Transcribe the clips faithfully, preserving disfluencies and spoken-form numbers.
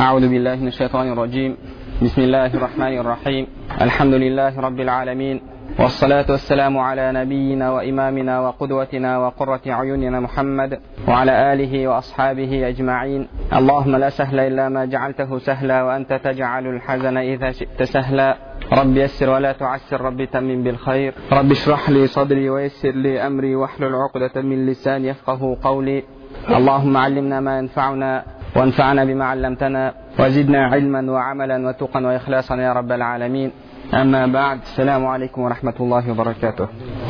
أعوذ بالله من الشيطان الرجيم. بسم الله الرحمن الرحيم. الحمد لله رب العالمين، والصلاة والسلام على نبينا وإمامنا وقدوتنا وقرة عيوننا محمد وعلى آله وأصحابه أجمعين. اللهم لا سهل إلا ما جعلته سهلا، وأنت تجعل الحزن إذا شئت سهلا. رب يسر ولا تعسر، رب تمم بالخير. رب اشرح لي صدري ويسر لي أمري واحلل عقدة من لساني يفقه قولي. اللهم علمنا ما ينفعنا وانفعنا بما علمتنا، وزدنا علما وعملا وتقا وإخلاصا يا رب العالمين. أما بعد، السلام عليكم ورحمة الله وبركاته.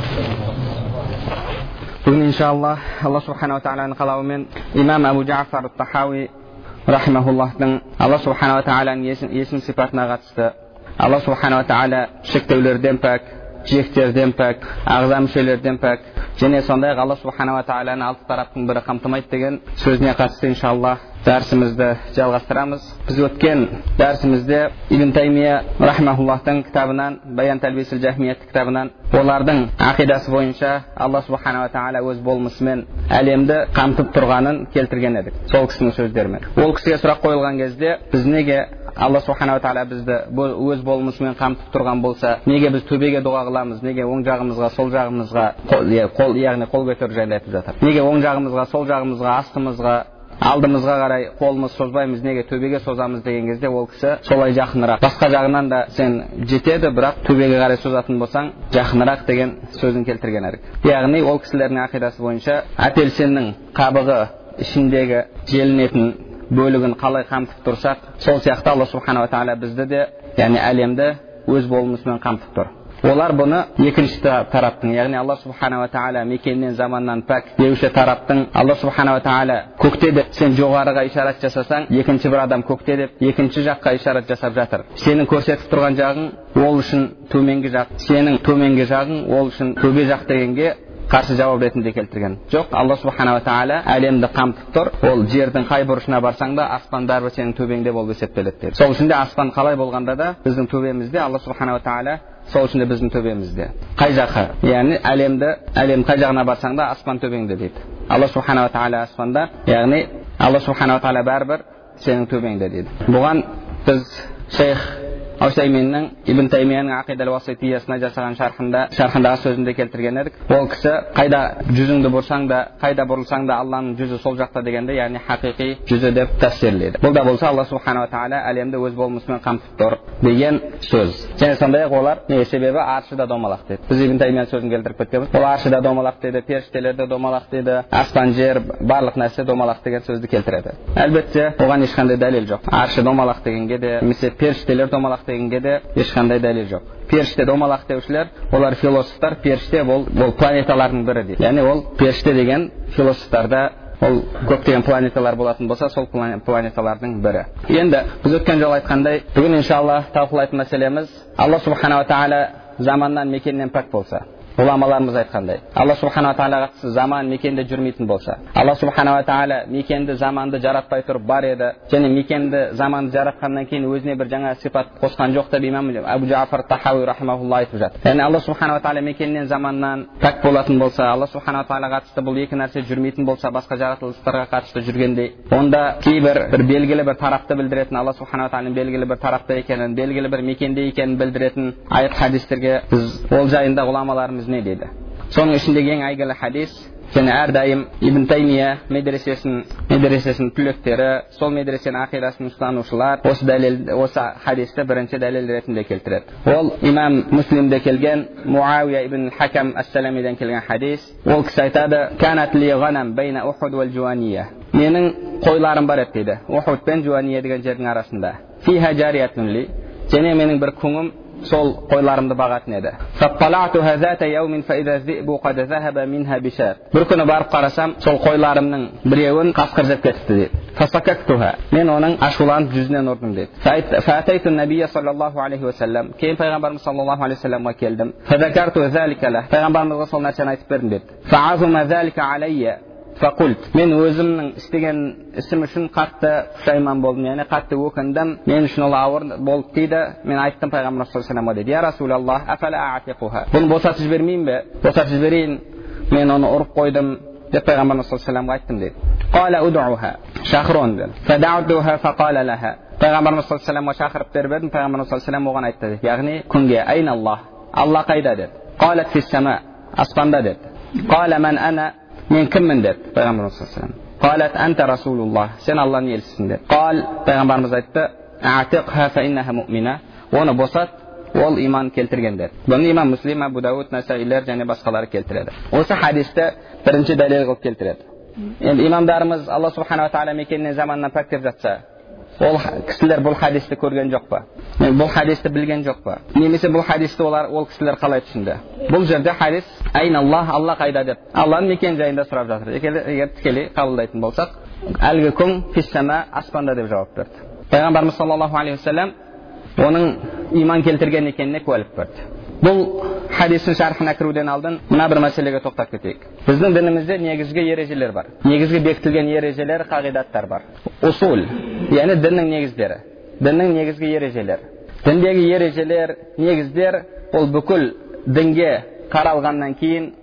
Бүгін иншаллах Алла субхана ва тағаланың қалауымен имам Абу Джафар ат-Тахауи рахимахуллахтың Алла субхана ва тағаланың есім сипатына қатысты, Алла субхана ва тағала шектеулерден пәк, жиектерден пәк, ағза мүшелерден пәк, және сондай Алла субхана ва тағаланы алты тараптың бірі қамтымайды деген сөзіне қатысты иншаллах дәрісімізді жалғастырамыз. Біз өткен дәрісімізде Ибн Таймия рахимахуллахтың кітабынан, Баян Талбисил Жахмият кітабынан олардың ақидасы бойынша Алла субхана ва тағала өз болмысымен әлемді қамтып тұрғанын келтірген едік, сол кісінің сөздерімен. Ол кісіге сұрақ қойылған кезде, біз неге Алла субхана ва тағала бізді өз болмысымен қамтып тұрған болса, неге біз төбеге дұға қыламыз, неге оң жағымызға, сол жағымызға, қол, яғни қол көтеру жайлы айтып жатыр. Неге оң жағымызға, сол жағымызға, астымызға, алдымызға қарай қолымыз созбаймыз, неге төбеге созамыз деген кезде, ол кісі солай жақынырақ. Басқа жағынан да сен жетеді, бірақ төбеге қарай созатын болсаң жақынырақ деген сөзін келтірген едік. Яғни ол кісілердің ақидасы бойынша апельсиннің қабығы ішіндегі желінетін бөлігін қалай қамтып тұрсақ, сол сияқты Алла субхана ва тағала бізді де, яғни әлемді өз болмысымен қамтып тұр. Олар бұны екінші тараптың, яғни Алла субхана ва тағала мекеннен заманнан пәк деуші тараптың, Алла субхана ва тағала көкте деп сен жоғарыға ишарат жасасаң, екінші бір адам көкте деп екінші жаққа ишарат жасап жатыр. Сенің көрсетіп тұрған жағың ол үшін төменгі жақ, сенің төменгі жағың ол үшін төбе жақ дегенге қарсы жауап ретінде келтірген. Жоқ, Алла субхана ва тағала әлемді қамтып тұр. Ол жердің қай бұрышына барсаң да, аспан бәрібір сенің төбеңде болып есептеледі деді. Сол үшін де аспан қалай болғанда да біздің төбемізде, Алла субхана ва тағала сол үшін де біздің төбемізде. Қай жаққа? Яғни әлемді, әлем қай жағына барсаң да аспан төбеңде дейді. Алла субхана ва тағала аспанда, яғни Алла субхана ва тағала бәрібір сенің төбеңде дейді. Бұған біз шейх Усайминнің Ибн Таймияның Ақидал Уаситиясына жасаған шархында, шархындағы сөзінде келтірген едік. Ол кісі қайда жүзіңді бұрсаң да, қайда бұрылсаң да Алланың жүзі сол жақта дегенде, яғни хақиқи жүзі деп тәфсирлейді. Бұл да болса Алла субхана ва тағала әлемді өз болмысымен қамтып тұр деген сөз. Және сондай-ақ олар не себебі аршыда домалақ деді. Біз Ибн Таймия сөзін келтіріп кеткенбіз. Ол аршыда домалақ деді, періштелер де домалақ деді, аспан жер барлық нәрсе домалақ деген сөзді келтіреді. Әлбетте оған ешқандай дәлел жоқ. Аршы домалақ дегенге де, немесе періштелер домалақ дегенге де ешқандай дәлел жоқ. Періште домалақ деушілер, олар философтар, періште ол, ол планеталардың бірі дейді. Яғни ол періште деген философтарда ол көптеген планеталар болатын болса, сол планеталардың бірі. Енді біз өткен жол айтқандай, бүгін иншалла талқылайтын мәселеміз Алла субхана ва тағала заманнан мекеннен пәк болса, ғұламаларымыз айтқандай, Алла субхана ва тағала қатысы заман мекенде жүрмейтін болса, Алла субхана ва тағала мекенді заманды жаратпай тұрып бар еді, және мекенді заманды жаратқаннан кейін өзіне бір жаңа сипат қосқан жоқ деп имам Абу Джафар ат-Тахауи рахимахулла айтып жатыр. Яғни Алла субхана ва тағала мекеннен заманнан пәк болатын болса, Алла субхана ва тағала қатысты бұл екі нәрсе жүрмейтін болса, басқа жаратылыстарға қатысты жүргендей, онда кейбір бір белгілі бір тарапты білдіретін, Алла субхана ва тағаланың белгілі бір тарапта екенін, белгілі бір мекенде екенін білдіретін аят хадистерге біз ол жайында ғұламаларымыз не дейді. Соның ішіндегі ең әйгілі хадис, және әрдайым Ибн Таймия медресесінің медресесінің түлектері, сол медресенің ақидасын ұстанушылар осы дәлел, осы хадисті бірінші дәлел ретінде келтіреді. Ол имам Муслимде келген Муауия ибн Хакам ас-Саламиден келген хадис. Ол кісі айтады: "Канат ли ғанам бейна Ухуд вал Жуания." Менің қойларым бар еді дейді, Ухуд пен Жуания деген жердің арасында. Фиха жариятун ли, және менің бір күңім сол қойларымды бағатын еді. Фатталатуха зата яумин фа иза зибу қад захаба минха бишат. Бір күні барып қарасам, сол қойларымның біреуін қасқыр жеп кетіпті дейді. Фасакактуха, мен оның ашуланып жүзінен ұрдым дейді. Фатайту набия саллаллаху алейхи ва саллам, кейін пайғамбарымыз саллаллаху алейхи ва салламға келдім. Фазакарту залика ла, пайғамбарымызға сол нәрсені айтып бердім деді. Фаазума залика алайя, фақульт, мен өзімнің істеген ісім үшін қатты пұшайман болдым, яғни қатты өкіндім, мен үшін ол ауыр болды дейді. Мен айттым пайғамбар саллаллаху алейхи ва салламға дейді: "Я Расулаллах, афала аатиқуха." Бұны босатып жібермеймін бе? Босатып жіберейін. Мен оны ұрып қойдым, деп пайғамбарымыз саллаллаху алейхи вассаламға айттым дейді. Қала удуха, шақырон деді. Фадауtuha фақала лаха. Пайғамбарымыз саллаллаху алейхи вассаламға шақырып беріп едім, пайғамбарымыз саллаллаху алейхи вассалам оған айтты дейді. Яғни күнге айна Аллах, Алла қайда деді. Қалат фис сама, аспанда деді. Қала ман ана, мен кіммін деді пайғамбарымыз саллаллаху алейхи вассалам. Қалат анта расулуллах, сен Алланың елшісің деді. Қал, пайғамбарымыз айтты, аътиқха фа иннаха муъмина, оны босат, ол иман келтірген деді. Бұны имам Муслим, Абу Дауд, Насаилер және басқалары келтіреді. Осы хадисті бірінші дәлел қылып келтіреді. Енді имамдарымыз Алла субханала тағала мекенінен заманнан пәктеп жатса, ол кісілер бұл хадисті көрген жоқ па? Бұл хадисті білген жоқ па? Немесе бұл хадисті олар ол кісілер қалай түсінді? Бұл жерде хадис айна Аллах, Алла қайда деп Алланың мекен жайында сұрап жатыр. Егер тікелей қабылдайтын болсақ, әлгі күн фиссама, аспанда деп жауап берді. Пайғамбарымыз саллаллаху алейхи вассалам оның иман келтірген екеніне куәлік берді. Бұл хадистің шархына кіруден алдын мына бір мәселеге тоқтап кетейік. Біздің дінімізде негізгі ережелер бар. Негізгі бекітілген ережелер, қағидаттар бар. Усул, яғни діннің негіздері. Діннің негізгі ережелер. Діндегі ережелер, негіздер, ол бүкіл дінге қаралғаннан кейін,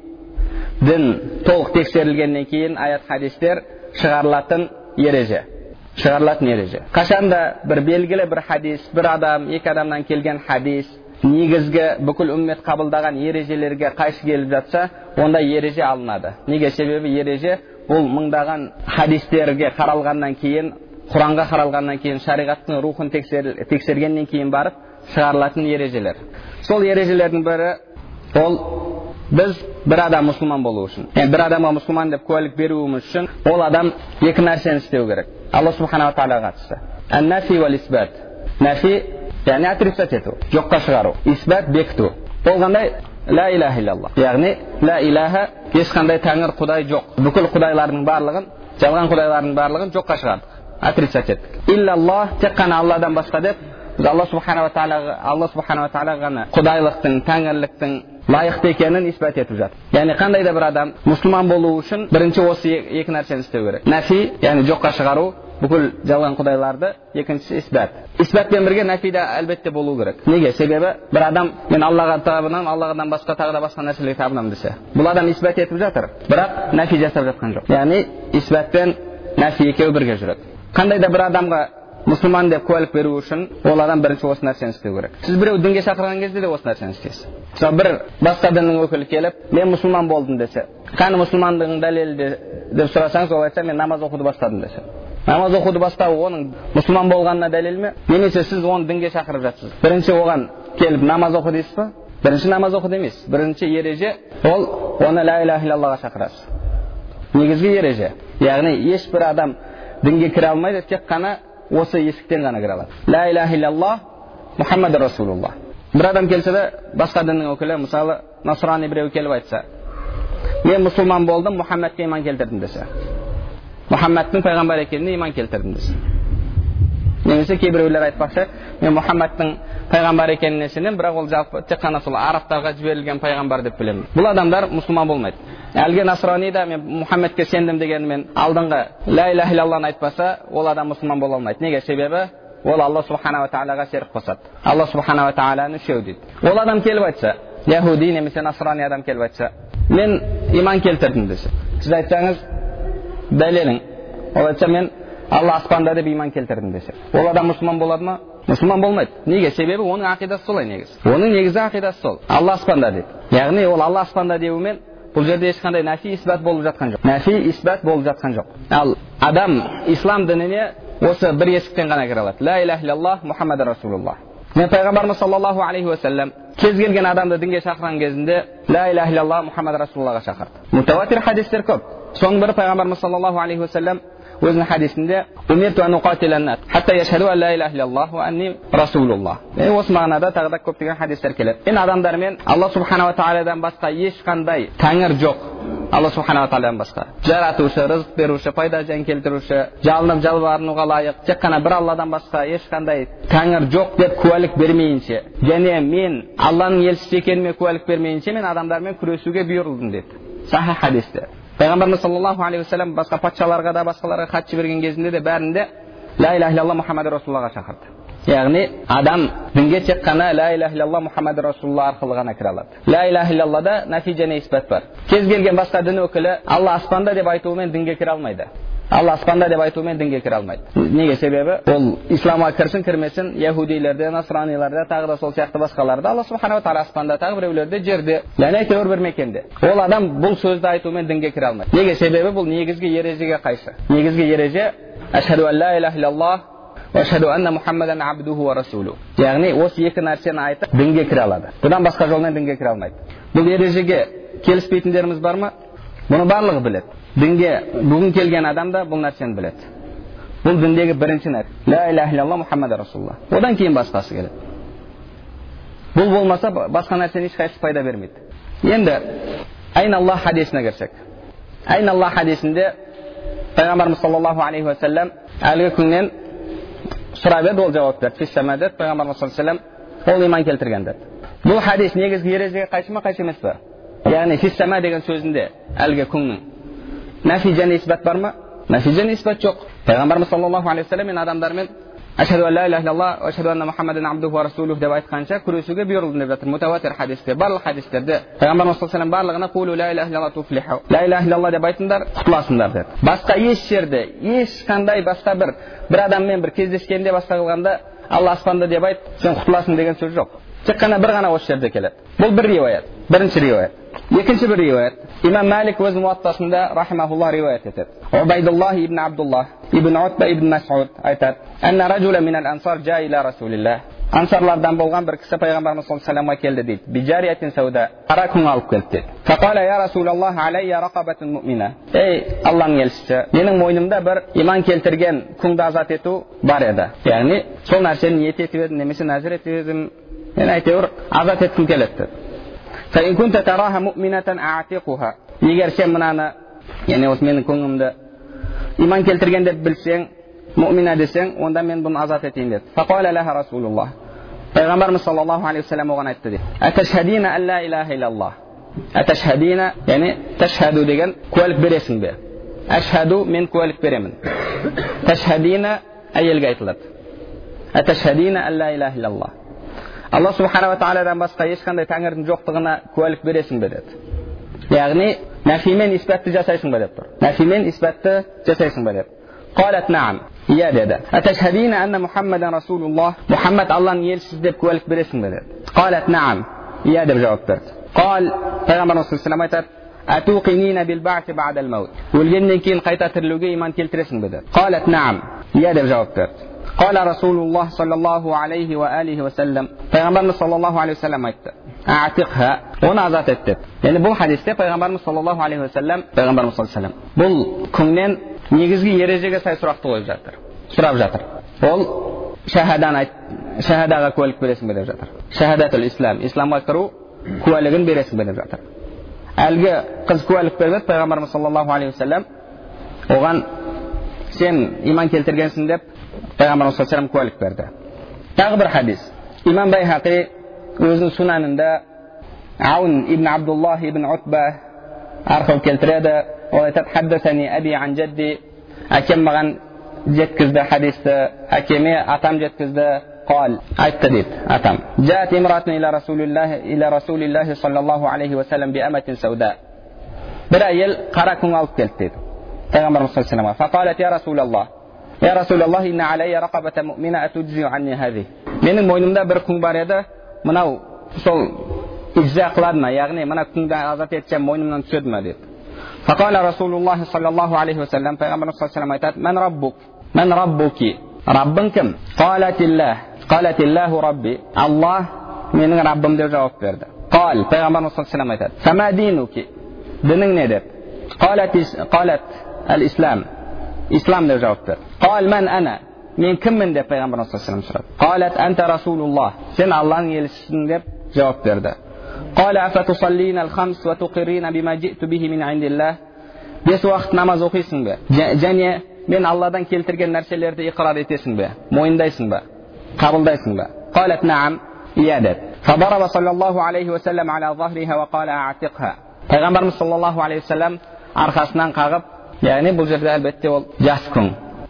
дін толық тексерілгеннен кейін аят хадистер шығарылатын ереже. Шығарылатын ереже. Қашанда бір белгілі бір хадис, бір адам, екі адамнан келген хадис негізгі бүкіл үммет қабылдаған ережелерге қайшы келіп жатса, онда ереже алынады. Неге? Себебі ереже бұл мыңдаған хадистерге қаралғаннан кейін, Құранға қаралғаннан кейін, шариғаттың рухын тексергеннен кейін барып шығарылатын ережелер. Сол ережелердің бірі ол біз бір адам мұсылман болу үшін, yani бір адамға мұсылман деп куәлік беруіміз үшін, ол адам екі нәрсені істеу керек. Алла субханала тағалаға қатысты. Ан-нафи вал исбат. Нафи яғни отрицать ету, жоққа шығару. Исбат бекіту. Болғандай ла илаха иллаллах. Яғни ла илаха, ешқандай тәңір құдай жоқ. Бүкіл құдайлардың барлығын, жалған құдайлардың барлығын жоққа шығардық. Отрицать еттік. Иллаллах, тек қана Алладан басқа деп, біз Алла субханала тағалаға, Алла субханала тағалаға ғана құдайлықтың, тәңірліктің лайықты екенін исбат етіп жатыр. Яғни қандай да бір адам мұсылман болу үшін бірінші осы екі нәрсені істеу керек. Нафи, яғни жоққа шығару бүкіл жалған құдайларды, екіншісі исбат. Исбатпен бірге нафи да әлбетте болу керек. Неге? Себебі бір адам мен Аллаға табынамын, Алладан басқа тағы да басқа нәрселерге табынамын десе, бұл адам исбат етіп жатыр, бірақ нафи жасап жатқан жоқ. Яғни исбат пен нафи екеуі бірге жүреді. Қандай да бір адамға мұсылман деп куәлік беру үшін ол адам бірінші осы нәрсені істеу керек. Сіз біреу дінге шақырған кезде де осы нәрсені істейсіз. Мысалы бір басқа діннің өкілі келіп, мен мұсылман болдым десе, қаны мұсылмандығың дәлелі деп сұрасаңыз, ол айтса, мен намаз оқуды бастадым десе. Намаз оқуды бастау оның мұсылман болғанына дәлел ме? Немесе сіз оны дінге шақырып жатсыз. Бірінші оған келіп намаз оқы дейсіз ба? Бірінші намаз оқы демейсіз. Бірінші ереже ол оны ла илаха иллаллахға шақырасыз. Негізгі ереже. Яғни ешбір адам дінге кіре алмайды, тек қана осы есіктен ғана кіре алады. Ла илаха иллаллах Мұхаммад расулуллах. Бір адам келсе де басқа діннің өкілі, мысалы насрани біреу келіп айтса, мен мұсылман болдым, Мұхаммадқа иман келтірдім десе, Мұхаммадтың пайғамбар екеніне иман келтірдім десе. Немесе кейбіреулер айтпақшы, мен Мұхаммадтың пайғамбар екеніне сенемін, бірақ ол жалпы тек қана сол арабтарға жіберілген пайғамбар деп білемін. Бұл адамдар мұсылман болмайды. Әлгі насрани да мен Мұхаммадқа сендім дегенімен алдыңғы ла илаха иллаллахны айтпаса, ол адам мұсылман бола алмайды. Неге? Себебі ол Алла субханала тағалаға шерік қосады. Алла субханала тағаланы үшеу дейді. Ол адам келіп айтса, яһуди немесе насрани адам келіп айтса, мен иман келтірдім десе, сіз айтсаңыз дәлелің, ол айтса мен Алла аспанда деп иман келтірдім десе, ол адам мұсылман болады ма? Мұсылман болмайды. Неге? Себебі оның ақидасы солай негізі. Оның негізі ақидасы сол. Алла аспанда дейді. Яғни ол Алла аспанда деумен бұл жерде ешқандай нафи исбат болып жатқан жоқ. Нафи исбат болып жатқан жоқ. Ал адам ислам дініне осы бір есіктен ғана кіре алады. Ла илаха иллаллах Мұхаммад расулуллах. Мен пайғамбарымыз саллаллаху алейхи уассалам кез келген адамды дінге шақырған кезінде ла илаха иллаллах Мұхаммад расулуллахға шақырды. Мутаватир хадистер көп. Соның бірі пайғамбарымыз саллаллаху алейхи уассалам өзінің хадисінде умирту ан уқатиля нас хатта яшхаду ан ла илаха иллаллах ва анни расулуллах. Осы мағынада тағы да көптеген хадистер келеді. Мен адамдармен Алла субханала тағаладан басқа ешқандай тәңір жоқ. Алла субханала тағаладан басқа жаратушы, рызық беруші, пайда жан келтіруші, жалынып жалбарынуға лайық тек қана бір Алладан басқа ешқандай тәңір жоқ деп куәлік бермейінше, және мен Алланың елшісі екеніме куәлік бермейінше мен адамдармен күресуге бұйырылдым деді. Сахих хадисте. Пайғамбарымыз саллаллаху алейхи вассалам басқа патшаларға да басқаларға хат жіберген кезінде де бәрінде ла илаха иллаллах Мұхаммад расулуллахға шақырды. Яғни адам дінге тек қана ла илаха иллаллах Мұхаммад Расулулла арқылы ғана кіре алады. Ла илаха иллаллада нафи және исбат бар. Кез келген басқа дін өкілі Алла аспанда деп айтуымен дінге кіре алмайды. Алла аспанда деп айтуымен дінге кіре алмайды. Неге? Себебі ол исламға кірсін кірмесін, яһудилерде, насраниларда, тағы да сол сияқты басқаларда Алла субханала тағала аспанда, тағы біреулерде жерде, яғни әйтеуір бір мекенде. Ол адам бұл сөзді айтуымен дінге кіре алмайды. Неге? Себебі бұл негізгі ережеге қайшы. Негізгі ереже ашһаду ан ла илаха иллаллах ва ашһаду анна Мухаммадан абдуху ва расулу. Яғни осы екі нәрсені айтып дінге кіре алады. Бұдан басқа жолмен дінге кіре алмайды. Бұл ережеге келіспейтіндеріміз бар ма? Бұны барлығы біледі. Дінге бүгін келген адам да бұл нәрсені біледі. Бұл діндегі бірінші нәрсе. Ла илаха иллаллах Мухаммад Расулулла. Одан кейін басқасы келеді. Бұл болмаса басқа нәрсені ешқайсысы пайда бермейді. Енді Айн Аллах хадисіне кірсек. Айн Аллах хадисінде Пайғамбарымыз саллаллаху алейхи ва саллям әлгі күннен сұрап еді, ол жауап берді. Фис сама деді. Пайғамбарымыз саллаллаху алейхи ва саллям ол иман келтірген деді. Бұл хадис негізгі ережеге қайшы ма, қайшы емес пе? Яғни фис сама деген сөзінде әлгі күннің нафи және исбат бар ма? Нафи және исбат жоқ. Пайғамбарымыз саллаллаху алейхи ва саллям мен адамдармен ашһаду ан ла илаха иллаллах ва ашһаду анна Мухаммадан абдуху ва расулух деп айтқанша күресуге бұйырылды деп жатыр. Мутаватир хадистер, барлық хадистерде Пайғамбарымыз саллаллаху алейхи ва саллям барлығына қулу ла илаха иллаллах туфлиху. Ла илаха иллаллах деп айтыңдар, құтыласыңдар деді. Басқа еш жерде, ешқандай басқа бір бір адаммен бір кездескенде басқа қылғанда Алла аспанда деп айт, сен құтыласың деген сөз жоқ. Тек қана бір ғана осы жерде келеді. Бұл бір риуаят, бірінші риуаят. Екінші бір риуаят. Имам Малик өз муаттасында рахимахуллах риуаят етеді. Убайдуллах ибн Абдуллах ибн Утба ибн Мас'уд айтады: "Анна раджула минал ансар жа иля Расулиллах." Ансарлардан болған бір кісі Пайғамбарымыз саллаллаху алейхи ва саллямға келді дейді. Биджариятин сауда, қара күң алып келді дейді. Фақала я Расулаллах алейя рақабатун муъмина. Ей Алланың елшісі, менің мойнымда бір иман келтірген күңді азат ету бар еді. Яғни сол нәрсені ниет етіп едім, немесе нәзір етіп едім, мен әйтеуір азат еткім келеді. فإن كنت تراها مؤمنة أعتقها. Егер сен мынаны, яғни осы менің көңілімді иман келтірген деп білсең, муъмина десең, онда мен бұны азат етейін деді. فقال لها رسول الله. Пайғамбарымыз саллаллаху алейхи ва саллям оған айтты дейді. أتشهدين أن لا إله إلا الله. أتشهدين, яғни ташхаду деген куәлік бересің бе? Ашхаду, мен куәлік беремін. Ташхадина әйелге айтылады. أتشهدين أن لا إله إلا الله. Алла субхана ва тағаладан басқа ешқандай тәңірдің жоқтығына куәлік бересің бе деді. Яғни нафимен исбатты жасайсың ба деп тұр. Нафимен исбатты жасайсың ба деп. Қалат наам. Иә деді. Аташхадина анна Мухаммадан Расулуллах. Мұхаммад Алланың елшісі деп куәлік бересің бе деді. Қалат наам. Иә деп жауап берді. Қал, Пайғамбарымыз саллаллаху алейхи ва саллям айтады: Атуқинина бил баъси баъдал маут. Өлгеннен кейін қайта тірілуге иман келтіресің бе деді. Қалат наам. Иә деп жауап берді. قال رسول الله صلى الله عليه وآله وسلم. Пайғамбарымыз саллаллаху алейхи ва саллям айтты: "A'tiqha", оны азат ет деп. Яғни бұл хадисте Пайғамбарымыз саллаллаху алейхи ва саллям, Пайғамбарымыз саллаллаху алейхи ва саллям бұл күннен негізгі ережеге сай сұрақты қойып жатыр. Сұрап жатыр. Ол шахадан айт, шахадаға куәлік бересің бе деп жатыр. Шахадатул ислам, исламға кіру куәлігін бересің бе деп жатыр. Әлгі қыз куәлік берді, Пайғамбарымыз саллаллаху алейхи ва саллям оған сен иман келтіргенсің деп Пайғамбарымыз саллаллаху алейхи ва саллям куәлік берді. Тағы бір хадис. Имам Байхақи өзінің сунанында Аун ибн Абдуллах ибн Утба арқылы келтіреді. Ол айтады: "Хаддасани аби ан жадди", әкем маған жеткізді хадисті, әкеме атам жеткізді. Қал, айтты дейді атам: "Жаат имратун иля Расулиллах иля Расулиллахи саллаллаху алейхи ва саллям би аматин сауда". Бір әйел қара күң алып келді дейді Пайғамбарымыз саллаллаху алейхи ва саллямға. Фақалат я Расулаллах, "Я Расулаллах, инна алейя рақабата муъмина атуджи анни хази". Менің мойнымда бір күң бар еді, мынау сол ижза қылады ма, яғни мына күңді азат етсем мойнымнан түседі ме деді. Фақала Расулуллах саллаллаху алейхи ва саллям, Пайғамбарымыз саллаллаху алейхи ва саллям айтады: "Мен раббук", мен раббуки, раббың кім? Қалатиллах, қалатиллаху рабби, Аллах менің раббым деп жауап берді. Қал, Пайғамбарымыз саллаллаху алейхи ва саллям айтады: "Фама динуки", дінің не деп? Қалат ал-ислам, ислам деп жауап берді. Қал мен ана, мен кіммін деп Пайғамбарымыз саллаллаху алейхи ва саллям сұрады. Қалат анта Расулуллах, сен Алланың елшісің деп жауап берді. Қала афатусаллина ал-хамс ва туқирина бима житу бихи мин индиллах. Бес уақыт намаз оқисың бе? Және мен Алладан келтірген нәрселерді иқрар етесің бе? Мойындайсың ба? Қабылдайсың ба? Қалат наам, иә деді. Фадарава саллаллаху алейхи ва саллям аля захриха ва қала а'тиқха. Пайғамбарымыз саллаллаху алейхи ва саллям арқасынан қағып, яғни бұл жерде әлбетте ол жас күң.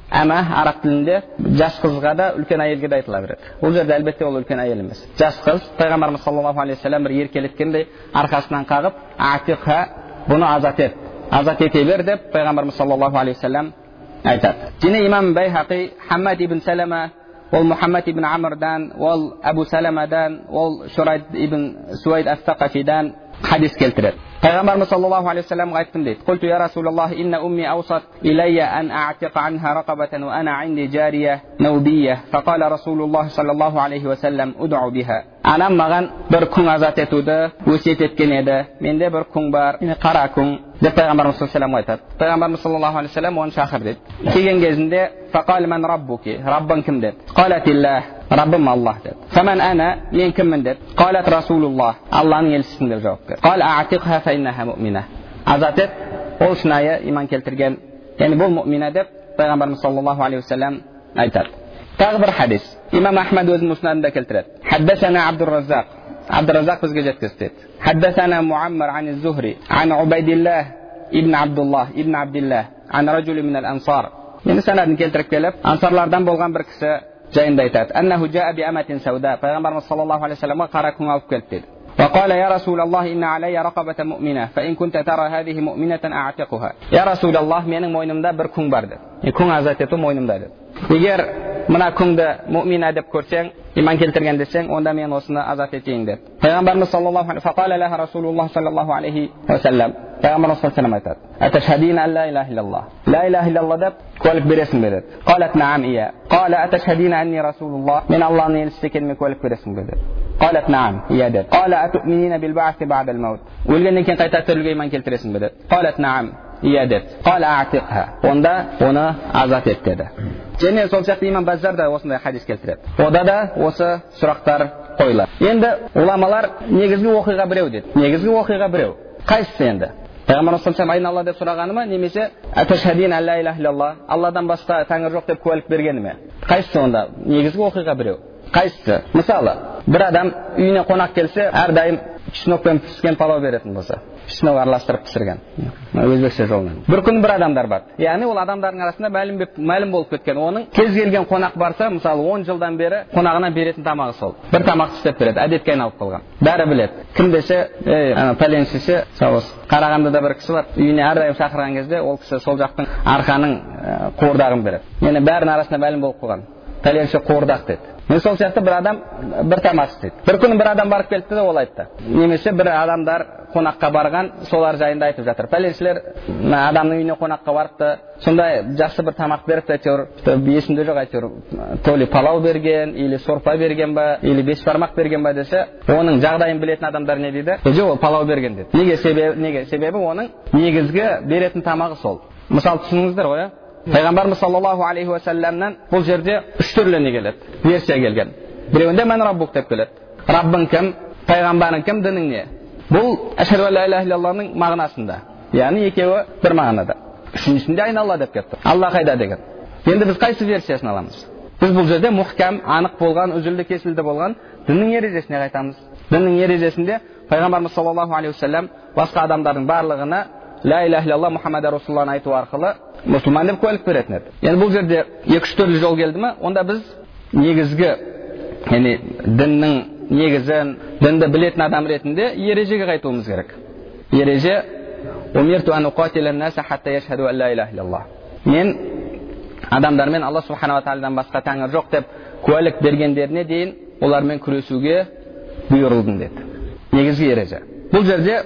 Әмә араб тілінде жас қызға да үлкен әйелге де айтыла береді. Бұл жерде әлбетте ол үлкен әйел емес. Жас қыз пайғамбарымыз саллаллаху алейхи вассалам бір еркелеткендей арқасынан қағып, атиқха, бұны азат ет, азат ете бер деп пайғамбарымыз саллаллаху алейхи вассалам айтады. Және имам Байхақи Хаммад ибн Салама, ол Мухаммад ибн Амрдан, ол Абу Саламадан, ол Шурайд ибн Суайд ас-Сақафидан хадис келтіреді. Пайғамбарымыз саллаллаху алейхи вассаламға айттым дейді. Құлту я Расулаллах, инна умми аусат илайя ан а'тиқа анха рақабатан ва ана инди жария наубия. Фақала Расулуллах саллаллаху алейхи вассалам уд'у биха. Анам маған бір күң азат етуді өсиет еткен еді. Менде бір күң бар, қара күң деп пайғамбарымыз саллаллаху алейхи вассалам айтады. Пайғамбарымыз саллаллаху алейхи вассалам оны шақыр дейді. Келген кезінде фақал ман раббуки, раббың кім деді. Қалатиллах, раббым Аллах деді. Фаман ана, мен кіммін деді. Қалат Расулуллах, Алланың елшісің деп жауап берді. Қал а'тиқха фа иннаха муъмина. Азат ет, ол шынайы иман келтірген, яғни бұл муъмина деп пайғамбарымыз саллаллаху алейхи вассалам айтады. Тағы бір хадис. Имам Ахмад өзінің мұснадында келтіреді. Хаддасана Абдур-Раззақ. Абдур-Раззақ бізге жеткізді. Хаддасана Муаммар ан az-Zuhri, ан Убайдиллах ибн Абдуллах ибн Абдиллах, ан раджули мин ал-Ансар. Енді санадын келтіріп келіп, ансарлардан болған бір кісі жайында айтады. Аннаху жаа би аматин сауда. Пайғамбарымыз саллаллаху алейхи вассаламға қара күң алып келді деді. وقال يا رسول الله إن علي رقبة مؤمنة فإن كنت ترى هذه مؤمنة أعتقها. يا رسول الله менің мойнымда бір күң бар деді. Күң азат ету мойнымда деді. Егер мына күңді муъмина деп көрсең, иман келтірген десең, онда мен осыны азат етейін деді. Пайғамбарымыз саллаллаху алейхи фақала лаха Расулуллах саллаллаху алейхи вассалам. Пайғамбарымыз саллаллаху алейхи айтады. Аташхадина ан ла илаха иллаллах. Ла илаха иллаллах деп куәлік бересің бе деді. Қалат наам ия. Қала аташхадина анни Расулуллах. Мен Алланың елшісі екеніме куәлік бересің бе деді. قالت نعم ия деді. قال أتؤمنين بالبعث بعد الموت. өлгеннен кейін қайта тірілуге иман келтіресің бе деді. قالت نعم ия деді. قال أعتقها. Онда оны азат ет деді. Және сол сияқты имам Баззар да осындай хадис келтіреді. Ода да осы сұрақтар қойылады. Енді уламалар негізгі оқиға біреу деді. Негізгі оқиға біреу. Қайсысы енді? Пайғамбарымыз саллаллаху алейхи Алла деп сұрағаны ма, немесе аташхадин ан ла илаха иллаллах, Алладан басқа тәңір жоқ деп куәлік бергені ме? Қайсысы онда? Негізгі оқиға біреу. Қайсысы? Мысалы, бір адам үйіне қонақ келсе, әрдайым чеснокпен піскен палау беретін болса, чеснок араластырып пісірген, өзбекше жолмен. Бір күн бір адамдар бар. Яғни ол адамдардың арасында мәлім, мәлім болып кеткен. Оның кез келген қонақ барса, мысалы он жылдан бері қонағына беретін тамағы сол. Бір тамақты істеп береді, әдетке айналып қалған. Бәрі біледі. Кім десе, пәленшесе, Қарағандыда бір кісі бар, үйіне әрдайым шақырған кезде ол кісі сол жақтың арқаның қуырдағын береді. Яғни бәрінің арасында мәлім болып қалған. Пәленше қуырдақ деді. Мен сол сияқты бір адам бір тамақ істейді. Бір күні бір адам барып келді де ол айтты. Немесе бір адамдар қонаққа барған, солар жайында айтып жатыр. Пәленшілер адамның үйіне қонаққа барыпты, сондай жақсы бір тамақ беріпті, әйтеуір, есімде жоқ, әйтеуір, то ли палау берген, или сорпа берген ба, или бешбармақ берген ба десе, оның жағдайын білетін адамдар не дейді? Жоқ, ол палау берген деді. Неге себебі? Неге себебі оның негізгі беретін тамағы сол. Мысал түсініңіздер ғой, Пайғамбарымыз саллаллаху алейхи вассаламнан бұл жерде үш түрлі не келеді, версия келген. Біреуінде мен раббук деп келеді. Раббың кім, пайғамбарың кім, дінің не? Бұл ашхаду ан ла илаха иллаллахның мағынасында. Яғни екеуі бір мағынада. Үшіншісінде айна Алла деп кетті. Алла қайда деген. Енді біз қайсы версиясын аламыз? Біз бұл жерде мұхкам, анық болған, үзілді кесілді болған діннің ережесіне қайтамыз. Діннің ережесінде пайғамбарымыз саллаллаху алейхи вассалам басқа адамдардың барлығына ла илаха иллаллах Мұхаммад Расулуллахны айту арқылы мұсылман деп куәлік беретін еді. Енді бұл жерде екі-үш түрлі жол келді ме, онда біз негізгі, яғни діннің негізін, дінді білетін адам ретінде ережеге қайтуымыз керек. Ереже: «Умирту ан уқатила ан-наса хатта яшхаду ан ла илаха иллаллах». Мен адамдармен Алла субхана ва тағаладан басқа тәңір жоқ деп куәлік бергендеріне дейін олармен күресуге бұйырылдым деді. Негізгі ереже. Бұл жерде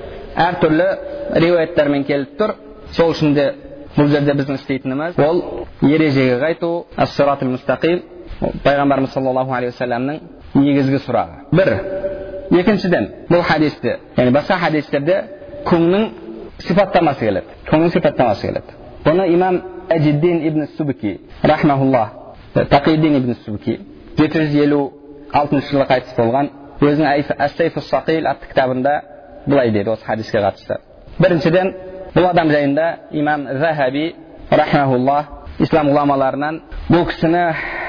әртүрлі риуаяттармен келіп тұр. Сол үшін де бұл жерде біздің істейтініміз ол ережеге қайту, ас-сиратул мустақим, пайғамбарымыз саллаллаху алейхи вассаламның негізгі сұрағы. Бір. Екіншіден, бұл хадисте, яғни басқа хадистерде күңнің сипаттамасы келеді. Күңнің сипаттамасы келеді. Бұны имам Әжиддин ибн Субки, рахмахуллах, Тақиддин ибн Субки, жеті жүз елу алтыншы жылы қайтыс болған, өзінің Ас-Сайфус Сақил атты кітабында былай дейді осы хадиске қатысты. Біріншіден, бұл адам жайында имам Захаби, рахмахуллах, ислам ғұламаларынан бұл кісіні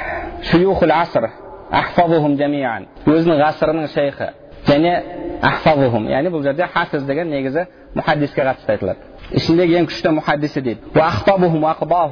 шуюхул аср, ахфазухум жамиан, өзінің ғасырының шейхі, және ахфазухум, яғни бұл жерде хафиз деген негізі мұхаддиске қатысты айтылады. Ішіндегі ең күшті мұхаддисі дейді. Ва ахфабухум ва ақбахум,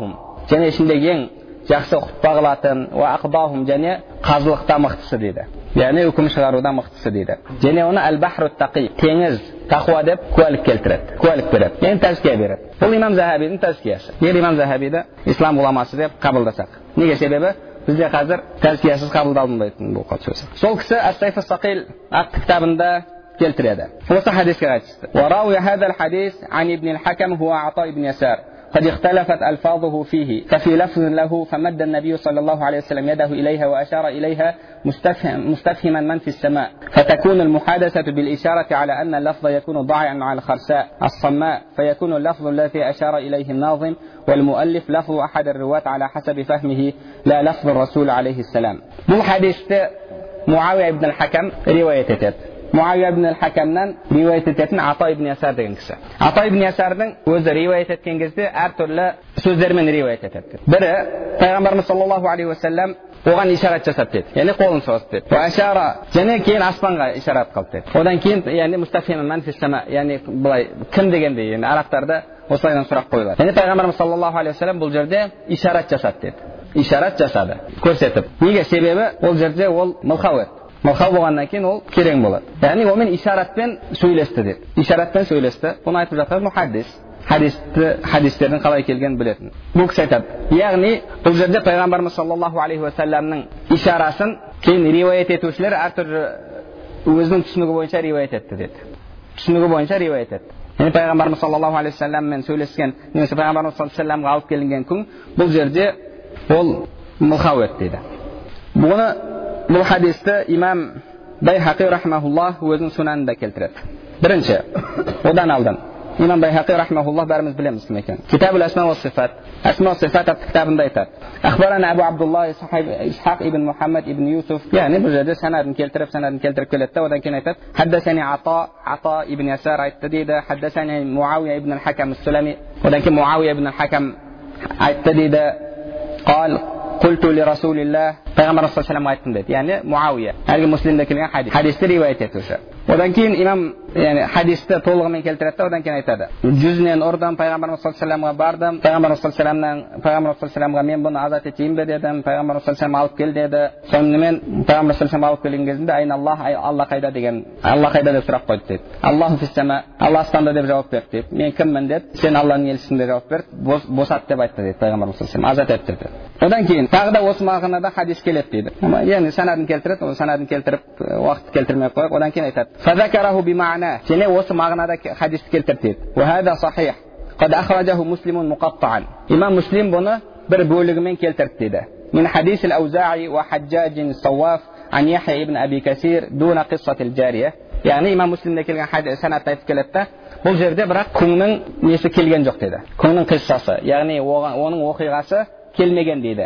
және ішіндегі ең жақсы хутба қылатын, ва ақдахум, және қазылықта мықтысы дейді. Яғни үкім шығаруда мықтысы дейді. Және оны әл-бахру тақи, теңіз тақуа деп куәлік келтіреді, куәлік береді, яғни тәзкия береді. Бұл имам Захабидің тәзкиясы. Егер имам Захабиді ислам ғұламасы деп қабылдасақ, неге себебі бізде қазір тәзкиясыз қабылдалынбайтын бұл сөзі. Сол кісі Ас-Сайф ас-Сақил атты кітабында келтіреді. Осы хадиске қатысты. وراوي هذا الحديث عن ابن الحكم هو عطاء بن يسار قد اختلفت ألفاظه فيه ففي لفظ له فمد النبي صلى الله عليه وسلم يده إليها وأشار إليها مستفهم مستفهما من في السماء فتكون المحادثة بالإشارة على أن اللفظ يكون ضائعا على الخرساء الصماء فيكون اللفظ الذي أشار إليه الناظم والمؤلف لفظ أحد الرواة على حسب فهمه لا لفظ الرسول عليه السلام. Bu hadiste Muaviye ibn al-Hakam rivayet etedi. Muaviye ibn al-Hakamdan rivayet etетін Ата ibn Yasar деген кісі. Ата ibn Yasардың өзі rivayet еткен кезде әртүрлі сөздермен rivayet етеді. Бірі Пайғамбарымыз саллаллаху алейхи ва саллям оған ишарат жасап деді. Яғни қолын созды деді. Ва ашара, және кейін аспанға ишарат қылды деді. Одан кейін яғни мустафиман ман фис сама, яғни былай кім дегенде, яғни арабтарда осылайдан сұрақ қойылады. Яғни Пайғамбарымыз саллаллаху алейхи ва саллям бұл жерде ишарат жасады деді. Ишарат жасады, көрсетіп. Неге? Себебі ол жерде ол мылқау. Мылқау болғаннан кейін ол керең болады. Яғни омен ишаратпен сөйлесті деді. Ишаратпен сөйлесті. Бұны айтып жатқан мухаддис. Хадисті, хадистердің қалай келгенін білетін. Бұл кісі айтады. Яғни бұл жерде Пайғамбарымыз саллаллаху алейхи ва саллямның ишарасын кейін риуаят етушілер әртүрлі өзінің түсінігі бойынша риуаят етті деді. Түсінігі бойынша риуаят етті. Яғни Пайғамбарымыз саллаллаху алейхи ва салляммен сөйлескен, немесе Пайғамбарымыз саллаллаху алейхи ва саллямға алып келінген күн, бұл жерде ол мылқау еді дейді. Бұны бұл хадисті имам Байхақи рахмахуллах өзінің сунанында келтіреді. Бірінші, одан алдын имам Байхақи рахмахуллах бәріміз білеміз кім екен. Китабул асма ва сифат. Асма ва сифат атты кітабында айтады. Ахбарана Абу Абдулла Исхақ ибн Мухаммад ибн Юсуф. Яғни бұл жерде санадын келтіріп, санадын келтіріп келеді. Одан кейін айтады. Хаддасани Ата, Ата ибн Ясар айтты дейді. Хаддасани Муавия ибн al-Hakam as-Sulami. Одан кейін Муавия ибн al-Hakam айтты дейді. Қал قلت لرسول الله Пайғамбар саллаллаху алейхи ва саллям айттым дейді. Яғни Муавия. Әлгі муслимде келген хадис. Хадисті риуаят етуші. Одан кейін имам яғни хадисті толығымен келтіреді. Одан кейін айтады. Жүзінен ұрдым, Пайғамбар саллаллаху алейхи ва саллямға бардым. Пайғамбар саллаллаху алейхи ва саллямнан Пайғамбар саллаллаху алейхи ва саллямға мен бұны азат етейін бе дедім. Пайғамбар саллаллаху алейхи ва саллям алып кел деді. Сонымен Пайғамбар саллаллаху алейхи ва саллям алып келген кезінде айна Аллах, Алла қайда деген, Алла қайда деп сұрақ қойды дейді. Аллаху фис сама, Алла аспанда деп жауап берді дейді. Мен кіммін деді. Сен Алланың елшісің деп жауап берді. Босат деп айтты дейді Пайғамбар саллаллаху алейхи ва саллям. Азат етті деді. Одан кейін тағы да осы мағынада хадис келеді дейді. Яғни санадын келтіреді, ол санадын келтіріп уақыт келтірмей қойып, одан кейін айтады. Фазакараху бима'на, және осы мағынада хадисті келтірді дейді. Ва хада сахих. Қад ахраджаху муслимун муқатта'ан. Имам Муслим бұны бір бөлігімен келтірді дейді. Min hadis al-Awza'i wa Hajjaj as-Sawaf an Yahya ibn Abi Kasir duna qissat al-Jariya. Яғни имам Муслимде келген санатта айтып келеді да, бұл жерде бірақ күннің несі келген жоқ дейді. Күннің қиссасы, яғни оның оқиғасы келмеген дейді.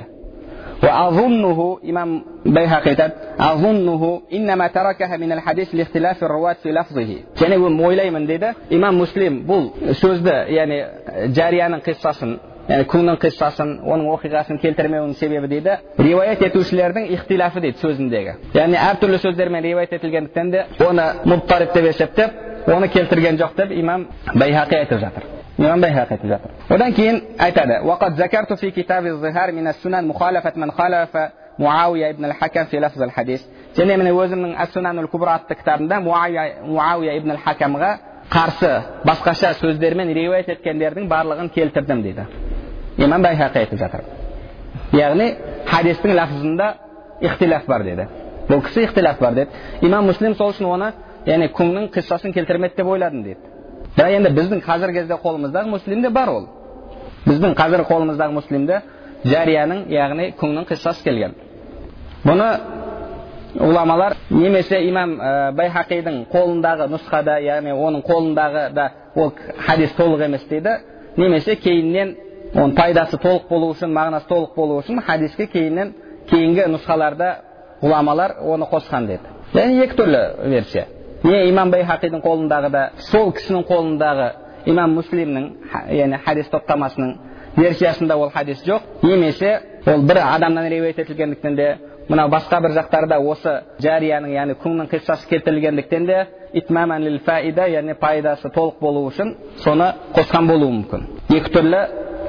وأظنه إمام بيهقي أظنه إنما تركها من الحديث لاختلاف الرواة في لفظه. يعني مويلي من ديدا إمام مسلم بول سوزدا يعني جاريان قصصا يعني كونن قصصن onun оқиғасын келтірмеуінің себебі дейді риуаят етушілердің ихтилафы дейді сөзіндегі. Яғни әртүрлі сөздермен риуаят етілгендіктен де оны мубтариб деп есептеп, оны келтірген жоқ деп имам Байхақи айтып жатыр. имам Байхақи айтып жатыр. Одан кейін айтады: "Вақад закарту фи китаби az-Zihar min as-sunan mukhalafat man khalafa Muawiya ibn al-Hakam fi lafz al-hadis." Және мен өзімнің as-Sunan al-Kubra атты кітабымда Muawiya ibn al-Hakamға қарсы басқаша сөздермен риуаят еткендердің барлығын келтірдім дейді. имам Байхақи айтып жатыр. Яғни хадистің лафзында ихтилаф бар деді. Бұл кісі ихтилаф бар деді. Имам Муслим сол үшін оны, яғни күннің қиссасын келтірмеді деп ойладым дейді. Бірақ енді біздің қазір кезде қолымыздағы Муслимде бар ол. Біздің қазір қолымыздағы Муслимде жарияның, яғни күннің қиссасы келген. Бұны уламалар немесе имам Байхақидің қолындағы нұсқада, яғни оның қолындағы да ол хадис толық емес дейді, немесе кейіннен оның пайдасы толық болу үшін, мағынасы толық болу үшін хадиске кейіннен кейінгі нұсқаларда уламалар оны қосқан деді. Яғни екі түрлі версия. Не имам Байхақидің қолындағы да, сол кісінің қолындағы имам Муслимнің, яғни хадис топтамасының версиясында ол хадис жоқ, немесе ол бір адамнан риуаят етілгендіктен де, мынау басқа бір жақтарда осы жарияның, яғни күннің қиссасы келтірілгендіктен де итмаман лил фаида, яғни пайдасы толық болу үшін соны қосқан болуы мүмкін. Екі түрлі